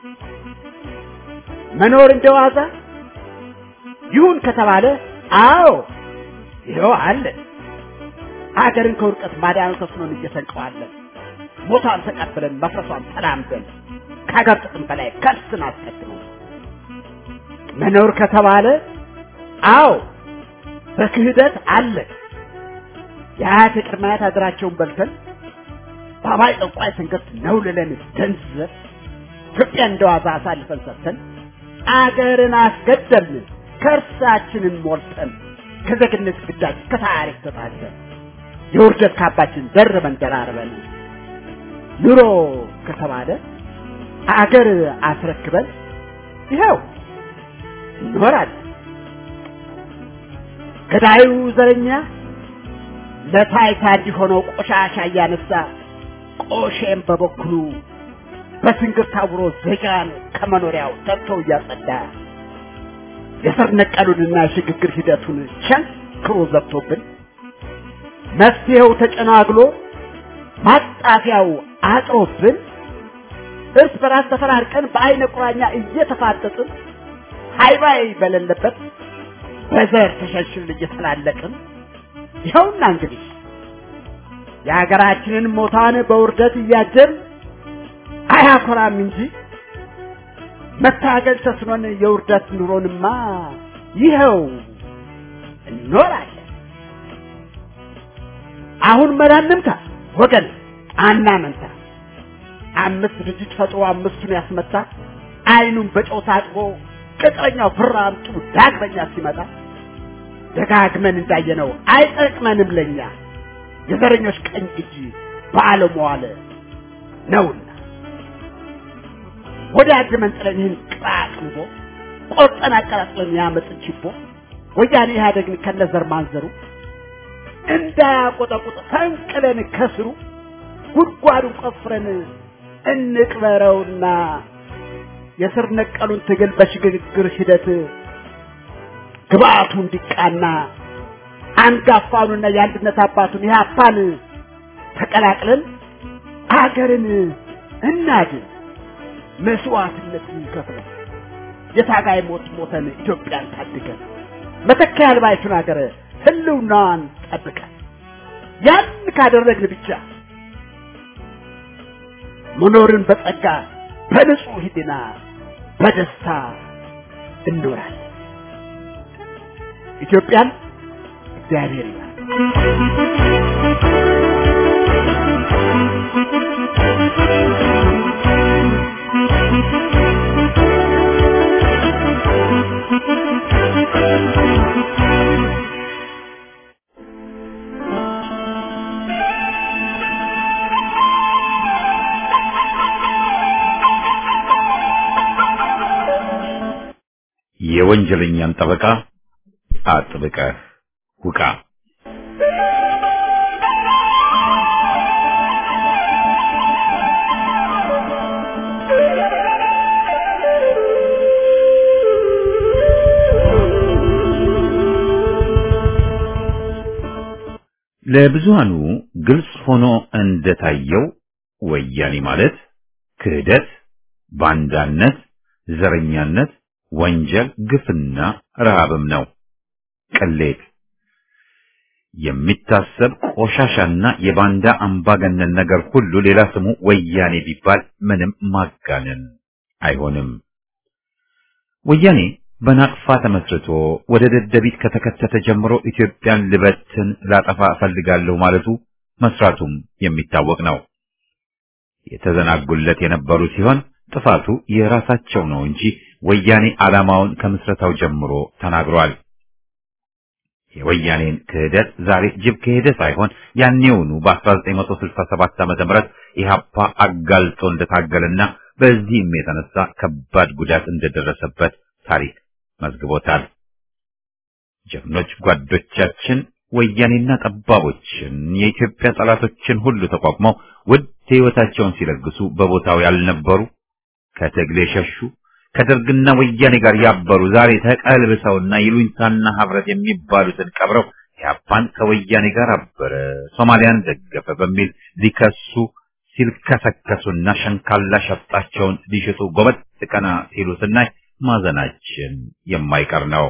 [SPEAKER 6] መኖር እንደዋዛ ይሁን ከተባለ አዎ ይኸው አለ አገርን ከውርቀት ማዳን ተስኖን እየሰንቀዋለን ሞታን ተቀብለን መፍረሷን ተላምደን ከሀገር ጥቅም በላይ ከርስን አስቀድመን መኖር ከተባለ አዎ በክህደት አለ የአያት ቅድማያት ሀገራቸውን በልተን ባባይ ጠቋይ ስንገት ነው ለለን ደንዘር ኢትዮጵያ እንደዋዛ አሳልፈን ሰጥተን አገርን አስገደልን ከርሳችንን ሞልተን ከዘግነት ግዳጅ ከታሪክ ተጣልተን የውርደት ካባችን ደርበን ደራርበን ኑሮ ከተባለ አገር አስረክበን ይኸው እንኖራለን ገዳዩ ዘረኛ ለታይታ እንዲሆነው ቆሻሻ እያነሳ ቆሼም በበኩሉ በስንግር ታውሮ ዜጋን ከመኖሪያው ተርቶ እያጸዳ የስር ነቀሉንና ሽግግር ሂደቱን ቸንክሮ ዘብቶብን መፍትሄው ተጨናግሎ ማጣፊያው አጥሮብን እርስ በራስ ተፈራርቀን በአይነ ቁራኛ እየተፋጠጥን ሃይባይ በሌለበት በዘር ተሸሽል እየተላለቅን ይኸውና እንግዲህ የሀገራችንን ሞታን በውርደት እያጀን አያኮራም እንጂ መታገል ተስኖን የውርደት ኑሮንማ ይኸው እንኖራለን አሁን መራንምታ ወገን አናመንታ አምስት ድርጅት ፈጥሮ አምስቱን ያስመታ አይኑን በጨው ታጥቦ ቅጥረኛው ፍራምጡ ዳግመኛ ሲመጣ ደጋግመን እንዳየነው አይጠቅመንም ለኛ የዘረኞች ቀኝ እጅ በዓለም ዋለ ነውና ወዳጅመን ጥለኝን ቃቅንቦ ቆርጠን አቀራጥለን ያመጥችቦ ወያኔ ኢህአዴግን ከነዘር ማንዘሩ እንዳያቆጠቁጥ ፈንቅለን ከስሩ ጉድጓዱን ቆፍረን እንቅበረውና የስር ነቀሉን ትግል በሽግግር ሂደት ግባቱ እንዲቃና አንጋፋውንና የአንድነት አባቱን ያፓን ተቀላቅለን አገርን እናድን መስዋዕትነት እንከፍል የታጋይ ሞት ሞተን ኢትዮጵያን ታድገን መተኪያ ያልባይቱን አገር ህልውናዋን ጠብቀን ያን ካደረግን ብቻ መኖርን በጸጋ በንጹህ ህሊና በደስታ እንኖራለን ኢትዮጵያን እግዚአብሔር ይባርክ
[SPEAKER 1] የወንጀለኛን ጠበቃ አጥብቀህ ውቃ። ለብዙሃኑ ግልጽ ሆኖ እንደታየው ወያኔ ማለት ክህደት፣ ባንዳነት፣ ዘረኛነት፣ ወንጀል፣ ግፍና ረሃብም ነው። ቅሌት የሚታሰብ ቆሻሻና የባንዳ አምባገነን ነገር ሁሉ ሌላ ስሙ ወያኔ ቢባል ምንም ማጋነን አይሆንም። ወያኔ በናቅፋ ተመስርቶ ወደ ደደቢት ከተከተተ ጀምሮ ኢትዮጵያን ልበትን ላጠፋ እፈልጋለሁ ማለቱ መስራቱም የሚታወቅ ነው። የተዘናጉለት የነበሩ ሲሆን ጥፋቱ የራሳቸው ነው እንጂ ወያኔ ዓላማውን ከምስረታው ጀምሮ ተናግሯል።
[SPEAKER 7] የወያኔን ክህደት ዛሬ ጅብ ከሄደ ሳይሆን ያኔውኑ በ1967 ዓመተ ምህረት ኢህአፓ አጋልጦ እንደታገለና በዚህም የተነሳ ከባድ ጉዳት እንደደረሰበት ታሪክ መዝግቦታል። ጀግኖች ጓዶቻችን ወያኔና ጠባቦችን የኢትዮጵያ ጠላቶችን ሁሉ ተቋቁመው ውድ ሕይወታቸውን ሲለግሱ በቦታው ያልነበሩ ከትግል የሸሹ ከደርግና ወያኔ ጋር ያበሩ ዛሬ ተቀልብሰውና ይሉኝታና ሀብረት የሚባሉትን ቀብረው ኢህአፓን ከወያኔ ጋር አበረ፣ ሶማሊያን ደገፈ በሚል ሊከሱ ሲልከሰከሱና ሸንካላ ሸፍጣቸውን ሊሽጡ ጎበጥ ቀና ሲሉ ስናይ ማዘናችን የማይቀር ነው።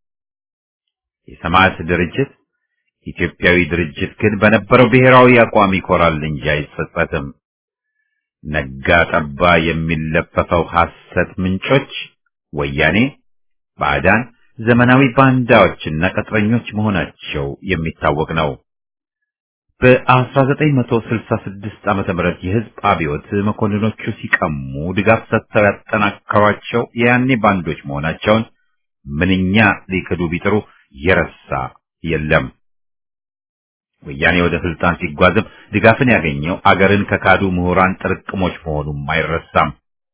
[SPEAKER 7] የሰማዕት ድርጅት ኢትዮጵያዊ ድርጅት ግን በነበረው ብሔራዊ አቋም ይኮራል እንጂ አይጸጸትም። ነጋ ጠባ የሚለፈፈው ሐሰት ምንጮች ወያኔ፣ ባዕዳን፣ ዘመናዊ ባንዳዎችና ቅጥረኞች መሆናቸው የሚታወቅ ነው። በ1966 ዓመተ ምህረት የህዝብ አብዮት መኮንኖቹ ሲቀሙ ድጋፍ ሰጥተው ያጠናከሯቸው የያኔ ባንዶች መሆናቸውን ምንኛ ሊክዱ ቢጥሩ የረሳ የለም። ወያኔ ወደ ስልጣን ሲጓዝም ድጋፍን ያገኘው አገርን ከካዱ ምሁራን ጥርቅሞች መሆኑም አይረሳም።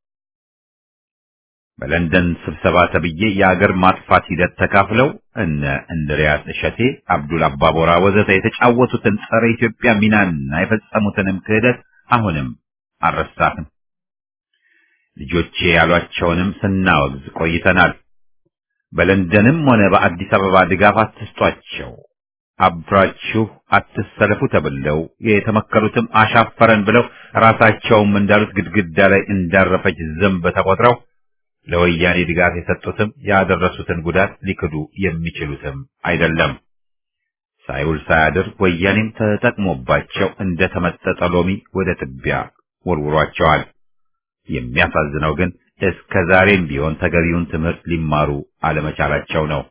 [SPEAKER 7] በለንደን ስብሰባ ተብዬ የአገር ማጥፋት ሂደት ተካፍለው እነ እንድሪያስ እሸቴ፣ አብዱል አባቦራ ወዘተ የተጫወቱትን ጸረ ኢትዮጵያ ሚናና የፈጸሙትንም ክህደት አሁንም አልረሳትም። ልጆቼ ያሏቸውንም ስናወግዝ ቆይተናል። በለንደንም ሆነ በአዲስ አበባ ድጋፍ አትስጧቸው፣ አብራችሁ አትሰለፉ ተብለው የተመከሩትም አሻፈረን ብለው ራሳቸውም እንዳሉት ግድግዳ ላይ እንዳረፈች ዘንብ ተቆጥረው ለወያኔ ድጋፍ የሰጡትም ያደረሱትን ጉዳት ሊክዱ የሚችሉትም አይደለም። ሳይውል ሳያድር ወያኔም ተጠቅሞባቸው እንደተመጠጠ ሎሚ ወደ ትቢያ ወርውሯቸዋል። የሚያሳዝነው ግን እስከ ዛሬም ቢሆን ተገቢውን ትምህርት ሊማሩ አለመቻላቸው ነው።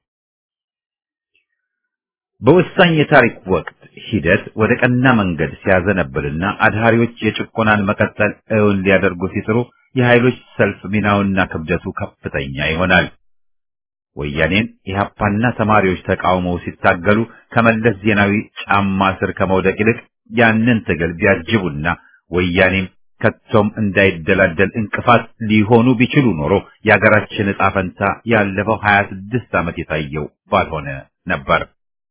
[SPEAKER 7] በወሳኝ የታሪክ ወቅት ሂደት ወደ ቀና መንገድ ሲያዘነብልና አድሃሪዎች የጭቆናን መቀጠል እውን ሊያደርጉ ሲጥሩ የኃይሎች ሰልፍ ሚናውና ክብደቱ ከፍተኛ ይሆናል። ወያኔን ኢህአፓና ተማሪዎች ተቃውመው ሲታገሉ ከመለስ ዜናዊ ጫማ ስር ከመውደቅ ይልቅ ያንን ትግል ቢያጅቡና ወያኔም ከቶም እንዳይደላደል እንቅፋት ሊሆኑ ቢችሉ ኖሮ የሀገራችን ዕጣ ፈንታ ያለፈው 26 ዓመት የታየው ባልሆነ ነበር።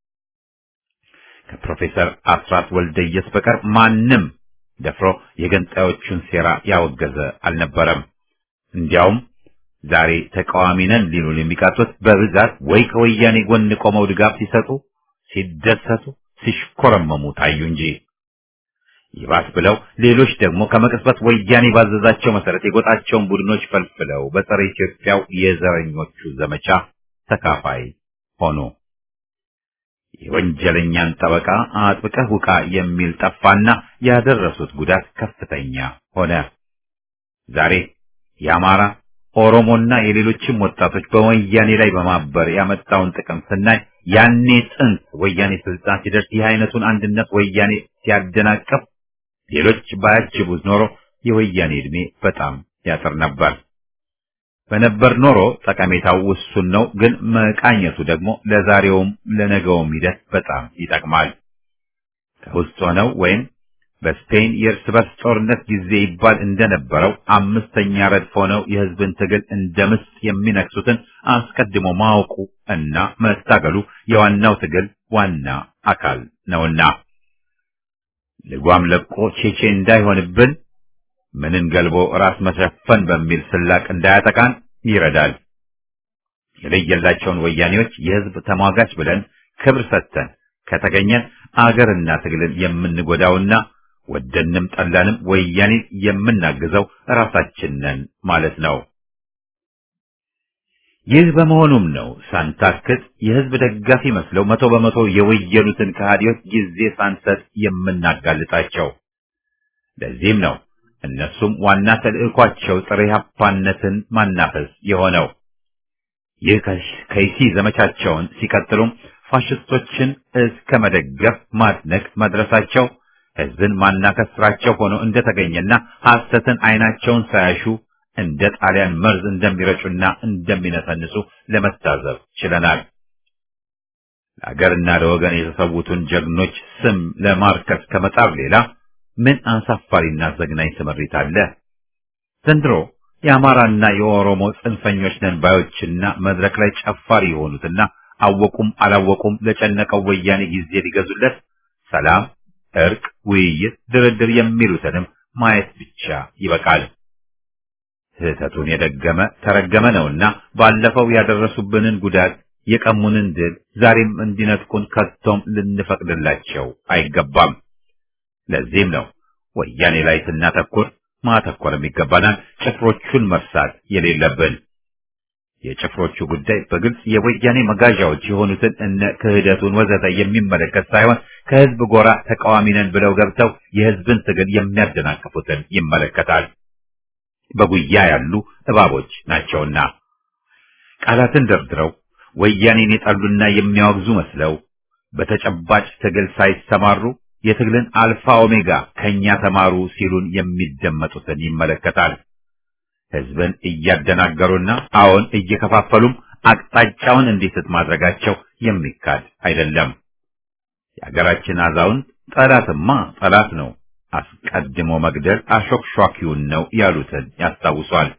[SPEAKER 7] ከፕሮፌሰር አስራት ወልደየስ በቀር ማንም ደፍሮ የገንጣዮቹን ሴራ ያወገዘ አልነበረም። እንዲያውም ዛሬ ተቃዋሚ ነን ሊሉን የሚቃጡት በብዛት ወይ ከወያኔ ጎን ቆመው ድጋፍ ሲሰጡ፣ ሲደሰቱ፣ ሲሽኮረመሙ ታዩ እንጂ ይባስ ብለው ሌሎች ደግሞ ከመቅጽበት ወያኔ ባዘዛቸው መሰረት የጎጣቸውን ቡድኖች ፈልፍለው በጸረ ኢትዮጵያው የዘረኞቹ ዘመቻ ተካፋይ ሆኑ። የወንጀለኛን ጠበቃ አጥብቀህ ውቃ የሚል ጠፋና ያደረሱት ጉዳት ከፍተኛ ሆነ። ዛሬ የአማራ ኦሮሞና የሌሎችም ወጣቶች በወያኔ ላይ በማበር ያመጣውን ጥቅም ስናይ ያኔ ጥንት ወያኔ ስልጣን ሲደርስ ይህ አይነቱን አንድነት ወያኔ ሲያደናቀፍ ሌሎች ባያጅቡት ኖሮ የወያኔ ዕድሜ በጣም ያጥር ነበር። በነበር ኖሮ ጠቀሜታው ውሱን ነው፣ ግን መቃኘቱ ደግሞ ለዛሬውም ለነገውም ሂደት በጣም ይጠቅማል። ከውስጥ ሆነው ወይም በስፔን የእርስ በርስ ጦርነት ጊዜ ይባል እንደነበረው አምስተኛ ረድፍ ሆነው የህዝብን ትግል እንደምስጥ የሚነክሱትን አስቀድሞ ማወቁ እና መታገሉ የዋናው ትግል ዋና አካል ነውና ልጓም ለቆ ቼቼ እንዳይሆንብን ምንን ገልቦ ራስ መሸፈን በሚል ስላቅ እንዳያጠቃን ይረዳል። የለየላቸውን ወያኔዎች የህዝብ ተሟጋች ብለን ክብር ሰጥተን ከተገኘን አገርና ትግልን የምንጎዳውና ወደንም ጠላንም ወያኔን የምናግዘው ራሳችን ነን ማለት ነው። ይህ በመሆኑም ነው ሳንታክት የህዝብ ደጋፊ መስለው 100% የወየሉትን ከሃዲዎች ጊዜ ሳንሰጥ የምናጋልጣቸው። ለዚህም ነው እነሱም ዋና ተልዕኳቸው ጥሬ ሀፓነትን ማናፈስ የሆነው። ይህ ከይሲ ዘመቻቸውን ሲቀጥሉም ፋሽስቶችን እስከ መደገፍ ማድነቅ መድረሳቸው ህዝብን ማናከስ ስራቸው ሆኖ እንደተገኘና ሐሰትን አይናቸውን ሳያሹ እንደ ጣሊያን መርዝ እንደሚረጩና እንደሚነሰንሱ ለመታዘብ ችለናል። ለአገርና ለወገን የተሰዉትን ጀግኖች ስም ለማርከስ ከመጣር ሌላ ምን አሳፋሪና ዘግናኝ ስምሪት አለ? ዘንድሮ የአማራና የኦሮሞ ጽንፈኞች ነን ባዮችና መድረክ ላይ ጨፋሪ የሆኑትና አወቁም አላወቁም ለጨነቀው ወያኔ ጊዜ ሊገዙለት ሰላም፣ እርቅ፣ ውይይት፣ ድርድር የሚሉትንም ማየት ብቻ ይበቃል። ስህተቱን የደገመ ተረገመ ነውና ባለፈው ያደረሱብንን ጉዳት የቀሙንን ድል ዛሬም እንዲነጥቁን ከቶም ልንፈቅድላቸው አይገባም። ለዚህም ነው ወያኔ ላይ ስናተኩር ማተኮርም ይገባናል፣ ጭፍሮቹን መርሳት የሌለብን። የጭፍሮቹ ጉዳይ በግልጽ የወያኔ መጋዣዎች የሆኑትን እነ ክህደቱን ወዘተ የሚመለከት ሳይሆን ከህዝብ ጎራ ተቃዋሚ ነን ብለው ገብተው የህዝብን ትግል የሚያደናቅፉትን ይመለከታል። በጉያ ያሉ እባቦች ናቸውና ቃላትን ደርድረው ወያኔን የጠሉና የሚያወግዙ መስለው በተጨባጭ ትግል ሳይሰማሩ የትግልን አልፋ ኦሜጋ ከኛ ተማሩ ሲሉን የሚደመጡትን ይመለከታል። ህዝብን እያደናገሩና አዎን እየከፋፈሉም አቅጣጫውን እንዲስት ማድረጋቸው የሚካድ አይደለም። የሀገራችን አዛውንት ጠላትማ ጠላት ነው፣ አስቀድሞ መግደል አሾክሿኪውን ነው ያሉትን ያስታውሷል።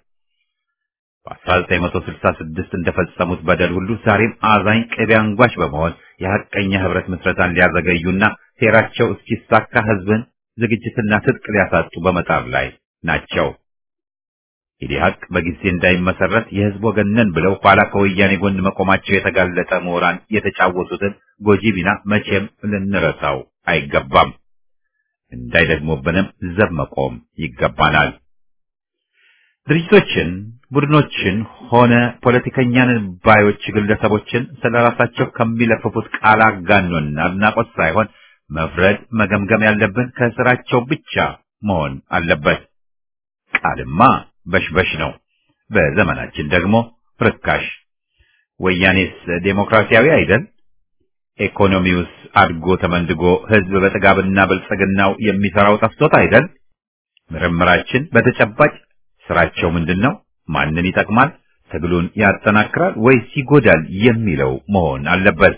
[SPEAKER 7] በ1966 እንደፈጸሙት በደል ሁሉ ዛሬም አዛኝ ቅቤ አንጓች በመሆን የሐቀኛ ህብረት ምስረታን ሊያዘገዩና ሴራቸው እስኪሳካ ህዝብን ዝግጅትና ትጥቅ ሊያሳጡ በመጣር ላይ ናቸው። ኢዲሃቅ በጊዜ እንዳይመሰረት የህዝብ ወገን ነን ብለው ኋላ ከወያኔ ጎን መቆማቸው የተጋለጠ ምሁራን የተጫወቱትን ጎጂ ሚና መቼም ልንረሳው አይገባም። እንዳይደግሞብንም ዘብ መቆም ይገባናል። ድርጅቶችን፣ ቡድኖችን ሆነ ፖለቲከኛን ባዮች ግለሰቦችን ስለራሳቸው ከሚለፍፉት ቃል አጋኖና አድናቆት ሳይሆን መፍረድ መገምገም ያለብን ከስራቸው ብቻ መሆን አለበት። ቃልማ በሽበሽ ነው፣ በዘመናችን ደግሞ ርካሽ። ወያኔስ ዴሞክራሲያዊ አይደል? ኢኮኖሚውስ አድጎ ተመንድጎ ህዝብ በጥጋብና ብልጽግናው የሚሰራው ጠፍቶት አይደል? ምርምራችን በተጨባጭ ስራቸው ምንድነው? ማንን ይጠቅማል? ትግሉን ያጠናክራል ወይስ ይጎዳል የሚለው መሆን አለበት።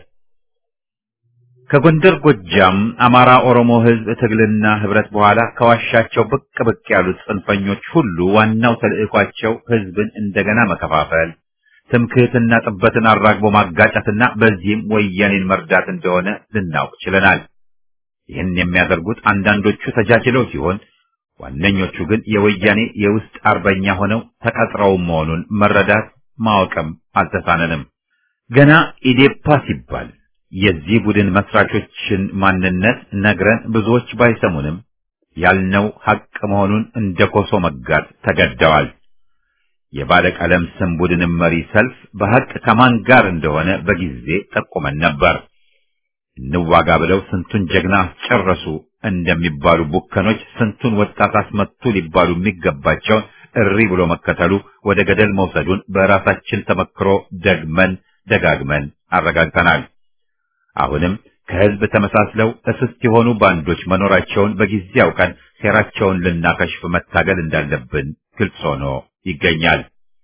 [SPEAKER 7] ከጎንደር ጎጃም፣ አማራ፣ ኦሮሞ ህዝብ ትግልና ህብረት በኋላ ከዋሻቸው ብቅ ብቅ ያሉት ጽንፈኞች ሁሉ ዋናው ተልዕኳቸው ህዝብን እንደገና መከፋፈል፣ ትምክህትና ጥበትን አራግቦ ማጋጨትና በዚህም ወያኔን መርዳት እንደሆነ ልናውቅ ችለናል። ይህን የሚያደርጉት አንዳንዶቹ ተጃጅለው ሲሆን ዋነኞቹ ግን የወያኔ የውስጥ አርበኛ ሆነው ተቀጥረው መሆኑን መረዳት ማወቅም አልተሳነንም። ገና ኢዴፓ ሲባል የዚህ ቡድን መስራቾችን ማንነት ነግረን ብዙዎች ባይሰሙንም ያልነው ሐቅ መሆኑን እንደ ኮሶ መጋት ተገደዋል። የባለቀለም ስም ቡድንም መሪ ሰልፍ በሐቅ ከማን ጋር እንደሆነ በጊዜ ጠቁመን ነበር። እንዋጋ ብለው ስንቱን ጀግና አስጨረሱ እንደሚባሉ ቡከኖች ስንቱን ወጣት አስመቱ ሊባሉ የሚገባቸውን እሪ ብሎ መከተሉ ወደ ገደል መውሰዱን በራሳችን ተመክሮ ደግመን ደጋግመን አረጋግጠናል። አሁንም ከህዝብ ተመሳስለው እስስት የሆኑ ባንዶች መኖራቸውን በጊዜ አውቀን ሴራቸውን ልናከሽፍ መታገል እንዳለብን ግልጽ ሆኖ ይገኛል።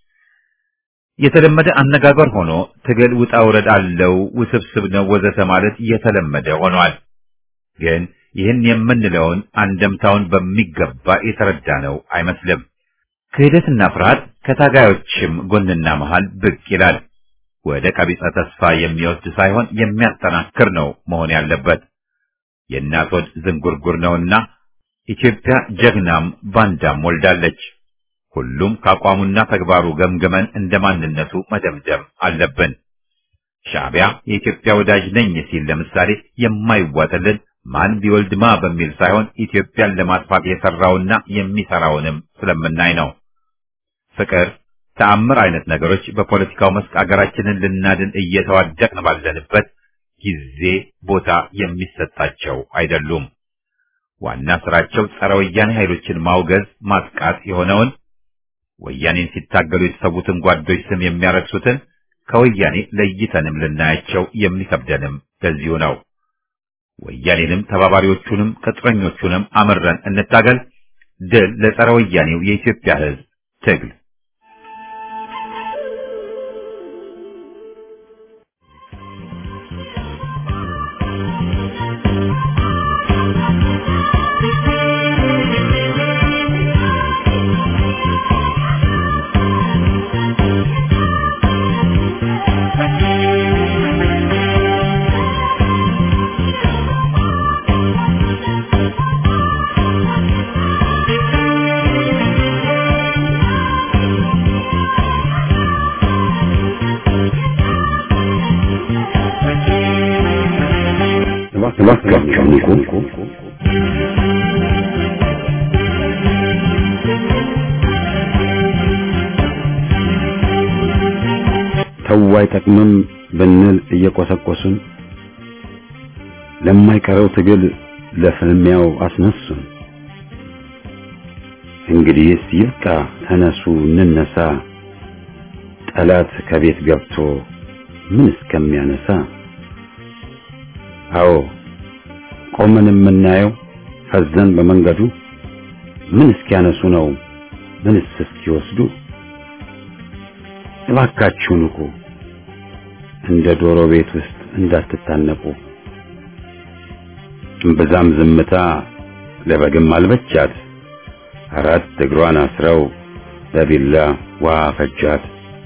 [SPEAKER 7] የተለመደ አነጋገር ሆኖ ትግል ውጣ ውረድ አለው፣ ውስብስብ ነው ወዘተ ማለት የተለመደ ሆኗል። ግን ይህን የምንለውን አንደምታውን በሚገባ የተረዳነው አይመስልም። ክህደትና ፍርሃት ከታጋዮችም ጎንና መሃል ብቅ ይላል። ወደ ቀቢጸ ተስፋ የሚወስድ ሳይሆን የሚያጠናክር ነው መሆን ያለበት። የእናት ወድ ዝንጉርጉር ነውና ኢትዮጵያ ጀግናም ባንዳም ወልዳለች። ሁሉም ከአቋሙና ተግባሩ ገምግመን እንደ ማንነቱ መደምደም አለብን። ሻዕቢያ የኢትዮጵያ ወዳጅ ነኝ ሲል ለምሳሌ የማይዋጥልን ማን ቢወልድማ በሚል ሳይሆን ኢትዮጵያን ለማጥፋት የሰራውና የሚሰራውንም ስለምናይ ነው። ፍቅር፣ ተአምር አይነት ነገሮች በፖለቲካው መስክ አገራችንን ልናድን እየተዋደቅን ባለንበት ጊዜ ቦታ የሚሰጣቸው አይደሉም። ዋና ስራቸው ጸረ ወያኔ ኃይሎችን ማውገዝ፣ ማጥቃት የሆነውን ወያኔን ሲታገሉ የተሰዉትን ጓዶች ስም የሚያረክሱትን ከወያኔ ለይተንም ልናያቸው የሚከብደንም ለዚሁ ነው። ወያኔንም ተባባሪዎቹንም ቅጥረኞቹንም አምረን እንታገል። ድል ለጸረ ወያኔው የኢትዮጵያ ሕዝብ ትግል።
[SPEAKER 1] ንቁ። ተው አይጠቅምም ብንል እየቆሰቆሱን ለማይቀረው ትግል ለፍልሚያው አስነሱን። እንግዲህስ ይብቃ ተነሱ እንነሳ፣ ጠላት ከቤት ገብቶ ምን እስከሚያነሳ። አዎ ቆመን የምናየው ፈዘን በመንገዱ ምን እስኪያነሱ ነው ምንስ እስኪወስዱ። እባካችሁ ንቁ፣ እንደ ዶሮ ቤት ውስጥ እንዳትታነቁ። እምብዛም ዝምታ ለበግም አልበቻት፣ አራት እግሯን አስረው በቢላ ውሃ ፈጃት።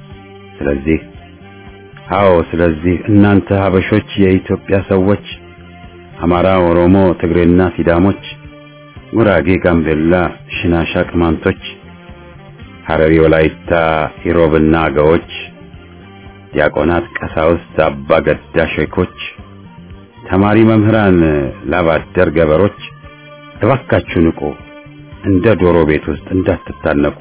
[SPEAKER 1] ስለዚህ እናንተ ሀበሾች የኢትዮጵያ ሰዎች፣ አማራ፣ ኦሮሞ፣ ትግሬና ሲዳሞች፣ ጉራጌ፣ ጋምቤላ፣ ሽናሻ፣ ቅማንቶች፣ ሐረሪ፣ ወላይታ፣ ኢሮብና አገዎች፣ ዲያቆናት፣ ቀሳውስት፣ አባ ገዳ ሼኮች፣ ተማሪ መምህራን፣ ላባደር ገበሮች እባካችሁ ንቁ፣ እንደ ዶሮ ቤት ውስጥ እንዳትታነቁ።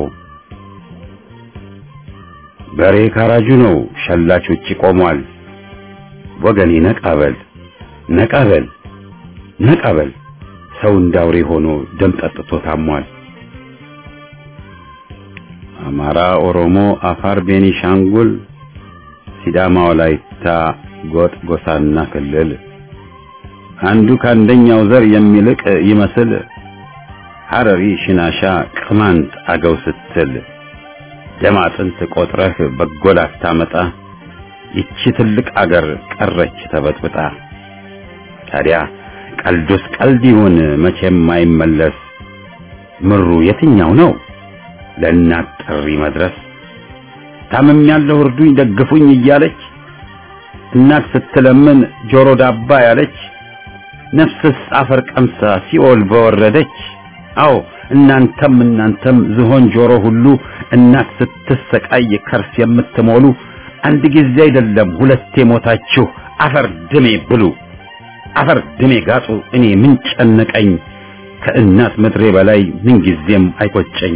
[SPEAKER 1] በሬ ካራጁ ነው ሸላች ውጪ ቆሟል። ወገኔ ነቃበል ነቃበል ነቃበል፣ ሰው እንዳውሬ ሆኖ ደም ጠጥቶ ታሟል። አማራ፣ ኦሮሞ፣ አፋር፣ ቤኒሻንጉል፣ ሲዳማ፣ ወላይታ፣ ጎጥ፣ ጎሳና ክልል አንዱ ከአንደኛው ዘር የሚልቅ ይመስል ሐረሪ፣ ሽናሻ፣ ቅማንት፣ አገው ስትል ደም አጥንት ቆጥረህ በጎል አታመጣ። ይቺ ትልቅ አገር ቀረች ተበጥብጣ። ታዲያ ቀልዱስ ቀልድ ይሁን መቼም አይመለስ። ምሩ የትኛው ነው ለእናት ጥሪ መድረስ? ታምም ያለው እርዱኝ ደግፉኝ እያለች እናት ስትለምን ጆሮ ዳባ ያለች፣ ነፍስስ አፈር ቀምሳ ሲኦል በወረደች። አዎ እናንተም ዝሆን ጆሮ ሁሉ እናት ስትሰቃይ ከርስ የምትሞሉ፣ አንድ ጊዜ አይደለም ሁለቴ ሞታችሁ አፈር ድሜ ብሉ፣ አፈር ድሜ ጋጡ። እኔ ምን ጨነቀኝ ከእናት ምድሬ በላይ ምን ጊዜም አይቆጨኝ።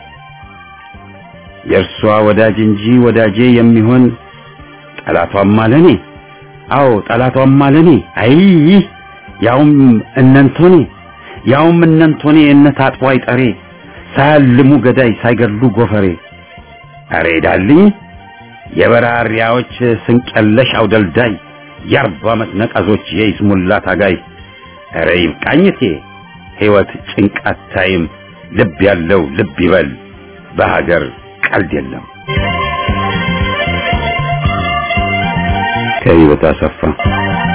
[SPEAKER 1] የእርሷ ወዳጅ እንጂ ወዳጄ የሚሆን ጠላቷም አለኔ። አዎ ጠላቷም አለኔ። አይ ያውም እነንቶኔ እነት አጥቦ አይጠሬ፣ ሳያልሙ ገዳይ ሳይገድሉ ጎፈሬ። አሬ ዳልኝ የበራሪያዎች ስንቀለሽ አውደልዳይ፣ የ40 ዓመት ነቀዞች የይስሙላ ታጋይ። አሬ ይብቃኝቴ ሕይወት ጭንቃት ታይም፣ ልብ ያለው ልብ ይበል በሀገር ቀልድ የለም። ከህይወት አሰፋ